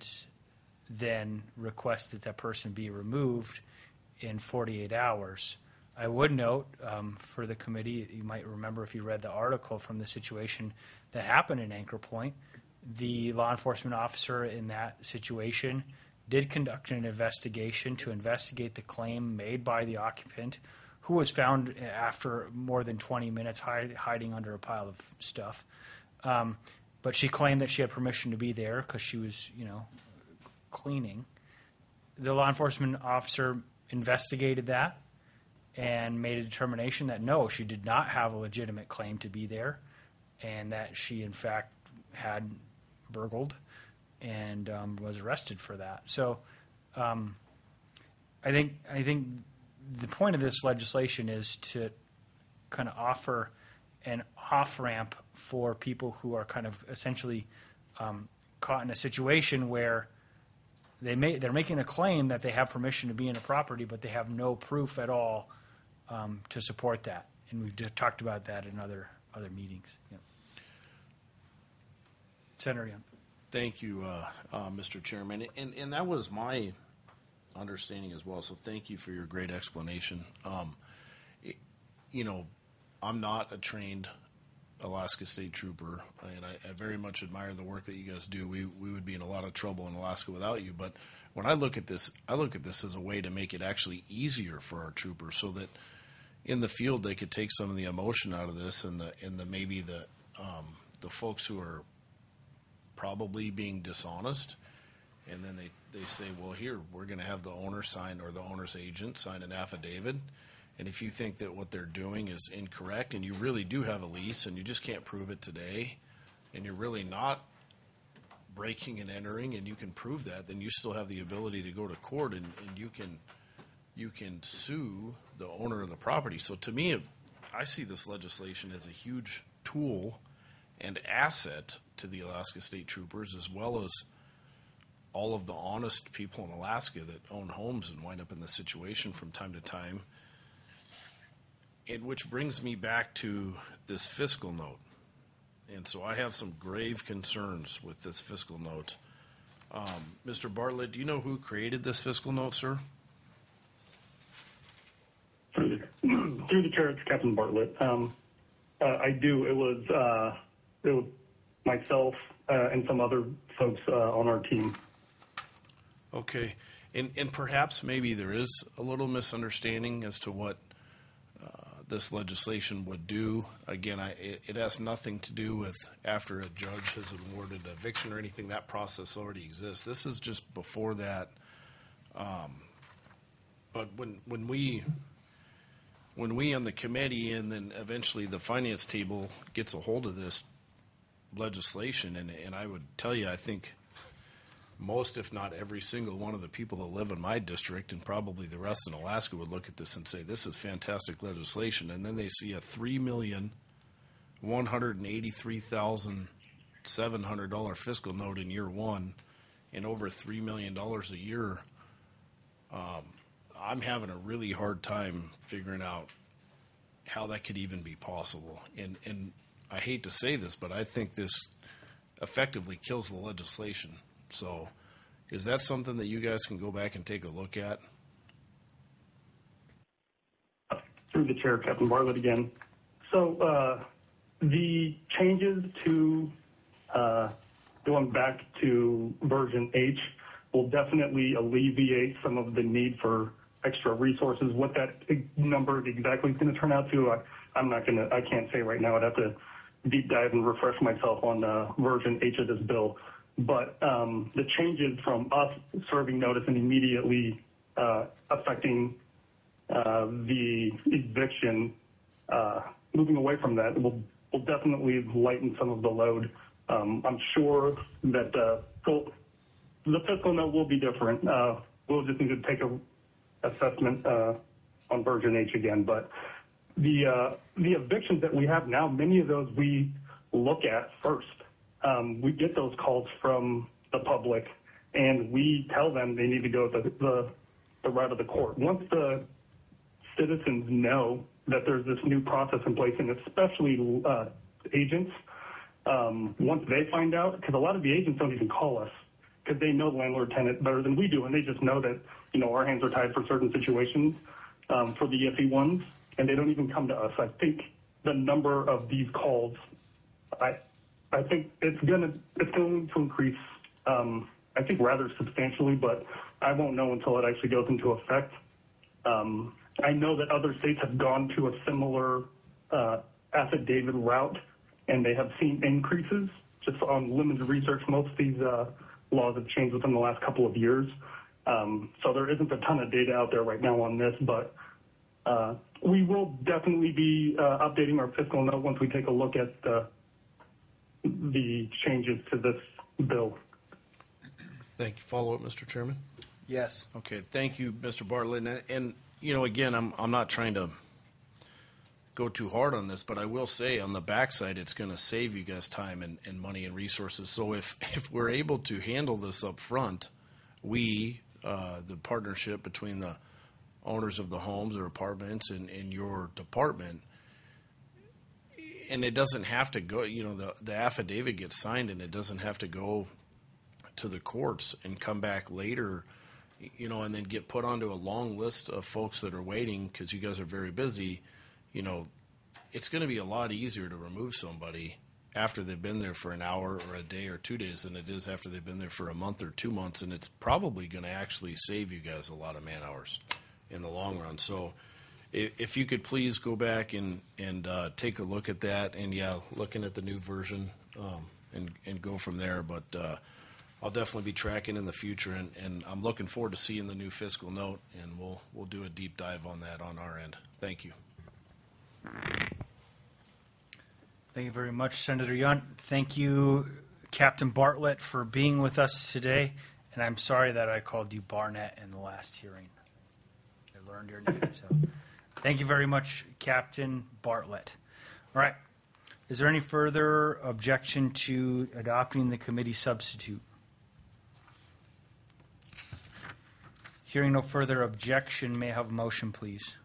then request that that person be removed in forty-eight hours. I would note um, for the committee, you might remember if you read the article from the situation that happened in Anchor Point, the law enforcement officer in that situation did conduct an investigation to investigate the claim made by the occupant, who was found after more than twenty minutes hide, hiding under a pile of stuff. Um, but she claimed that she had permission to be there because she was, you know, cleaning. The law enforcement officer investigated that and made a determination that no, she did not have a legitimate claim to be there, and that she in fact had burgled and um, was arrested for that. So um, I think I think the point of this legislation is to kind of offer an off-ramp for people who are kind of essentially um, caught in a situation where they may, they're making a claim that they have permission to be in a property, but they have no proof at all um, to support that. And we've just talked about that in other other meetings. Yeah. Senator Young. Thank you, uh, uh, Mister Chairman. And, and that was my understanding as well, so thank you for your great explanation. Um, it, you know, I'm not a trained Alaska State Trooper, and I, I very much admire the work that you guys do. We, we would be in a lot of trouble in Alaska without you, but when I look at this, I look at this as a way to make it actually easier for our troopers so that in the field they could take some of the emotion out of this, and the, and the maybe the, um, the folks who are probably being dishonest, and then they, they say, well, here, we're going to have the owner sign, or the owner's agent sign an affidavit, and if you think that what they're doing is incorrect and you really do have a lease and you just can't prove it today, and you're really not breaking and entering and you can prove that, then you still have the ability to go to court, and, and you can you can sue the owner of the property. So to me, I see this legislation as a huge tool and asset to the Alaska State Troopers, as well as all of the honest people in Alaska that own homes and wind up in this situation from time to time. And which brings me back to this fiscal note. And so I have some grave concerns with this fiscal note. Um, Mister Bartlett, do you know who created this fiscal note, sir? Through the, through the chair, it's Captain Bartlett. Um, uh, I do. It was, uh, it was myself uh, and some other folks uh, on our team. Okay. And, and perhaps maybe there is a little misunderstanding as to what uh, this legislation would do. Again, I, it, it has nothing to do with after a judge has awarded eviction or anything. That process already exists. This is just before that. Um, but when when we when we on the committee and then eventually the finance table gets a hold of this legislation, and, and I would tell you, I think most, if not every single one of the people that live in my district, and probably the rest in Alaska, would look at this and say, this is fantastic legislation. And then they see a three million one hundred eighty-three thousand seven hundred dollars fiscal note in year one and over three million dollars a year. Um, I'm having a really hard time figuring out how that could even be possible. And, and I hate to say this, but I think this effectively kills the legislation. So is that something that you guys can go back and take a look at? Through the chair, Captain Bartlett again. So uh, the changes to uh, going back to version H will definitely alleviate some of the need for extra resources. What that number exactly is going to turn out to, I, I'm not going to, I can't say right now. I'd have to deep dive and refresh myself on uh, version H of this bill. But um, the changes from us serving notice and immediately uh, affecting uh, the eviction, uh, moving away from that will, will definitely lighten some of the load. Um, I'm sure that uh, so the fiscal note will be different. Uh, we'll just need to take a assessment uh, on version H again. But the uh, the evictions that we have now, many of those we look at first. Um, we get those calls from the public, and we tell them they need to go the, the, the route of the court. Once the citizens know that there's this new process in place, and especially uh, agents, um, once they find out, because a lot of the agents don't even call us because they know the landlord-tenant better than we do, and they just know that, you know, our hands are tied for certain situations um, for the iffy ones, and they don't even come to us. I think the number of these calls, I I think it's gonna it's going to increase. Um, I think rather substantially, but I won't know until it actually goes into effect. Um, I know that other states have gone to a similar uh, affidavit route, and they have seen increases. Just on limited research, most of these uh, laws have changed within the last couple of years. Um, so there isn't a ton of data out there right now on this, but uh, we will definitely be uh, updating our fiscal note once we take a look at the, the changes to this bill. Thank you. Follow up, Mister Chairman? Yes. Okay, thank you, Mister Bartlett. And, and you know, again, I'm I'm not trying to go too hard on this, but I will say on the backside, it's going to save you guys time and, and money and resources. So if, if we're able to handle this up front, we, uh, the partnership between the owners of the homes or apartments and, and your department, and it doesn't have to go, you know, the, the affidavit gets signed and it doesn't have to go to the courts and come back later, you know, and then get put onto a long list of folks that are waiting because you guys are very busy. You know, it's going to be a lot easier to remove somebody after they've been there for an hour or a day or two days than it is after they've been there for a month or two months. And it's probably going to actually save you guys a lot of man hours in the long run. So if, if you could please go back and, and uh, take a look at that and, yeah, looking at the new version um, and, and go from there. But uh, I'll definitely be tracking in the future, and, and I'm looking forward to seeing the new fiscal note, and we'll we'll do a deep dive on that on our end. Thank you. Thank you very much, Senator Yunt. Thank you, Captain Bartlett, for being with us today. And I'm sorry that I called you Barnett in the last hearing. I learned your name. So thank you very much, Captain Bartlett. All right. Is there any further objection to adopting the committee substitute? Hearing no further objection, may I have a motion, please?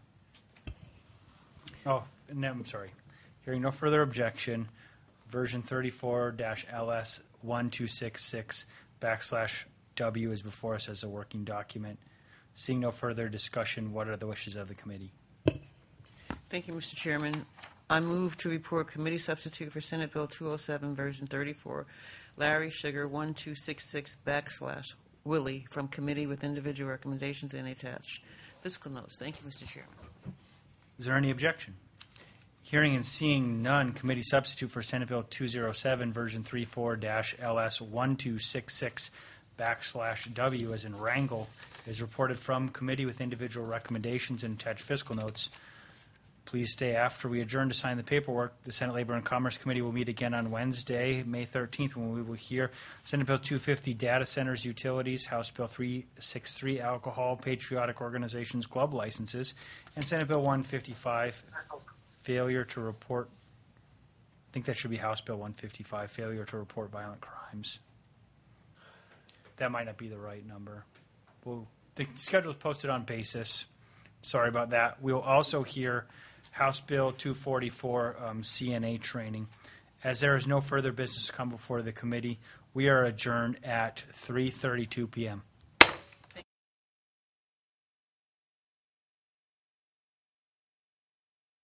Oh, no, I'm sorry. Hearing no further objection, version thirty-four L S one two six six backslash W is before us as a working document. Seeing no further discussion, what are the wishes of the committee? Thank you, Mister Chairman. I move to report committee substitute for Senate Bill two oh seven, version thirty-four, Larry Sugar one two six six backslash Willie, from committee with individual recommendations and attached fiscal notes. Thank you, Mister Chairman. Is there any objection? Hearing and seeing none, committee substitute for Senate Bill two oh seven, version thirty-four L S one two six six backslash W, as in Wrangle, is reported from committee with individual recommendations and attached fiscal notes. Please stay after we adjourn to sign the paperwork. The Senate Labor and Commerce Committee will meet again on Wednesday, May thirteenth, when we will hear Senate Bill two fifty, Data Centers, Utilities, House Bill three sixty-three, Alcohol, Patriotic Organizations, Club Licenses, and Senate Bill one fifty-five, Failure to Report. I think that should be House Bill one fifty-five, Failure to Report Violent Crimes. That might not be the right number. Well, the schedule is posted on basis. Sorry about that. We'll also hear House Bill two forty-four, um, C N A training. As there is no further business to come before the committee, we are adjourned at three thirty-two p.m.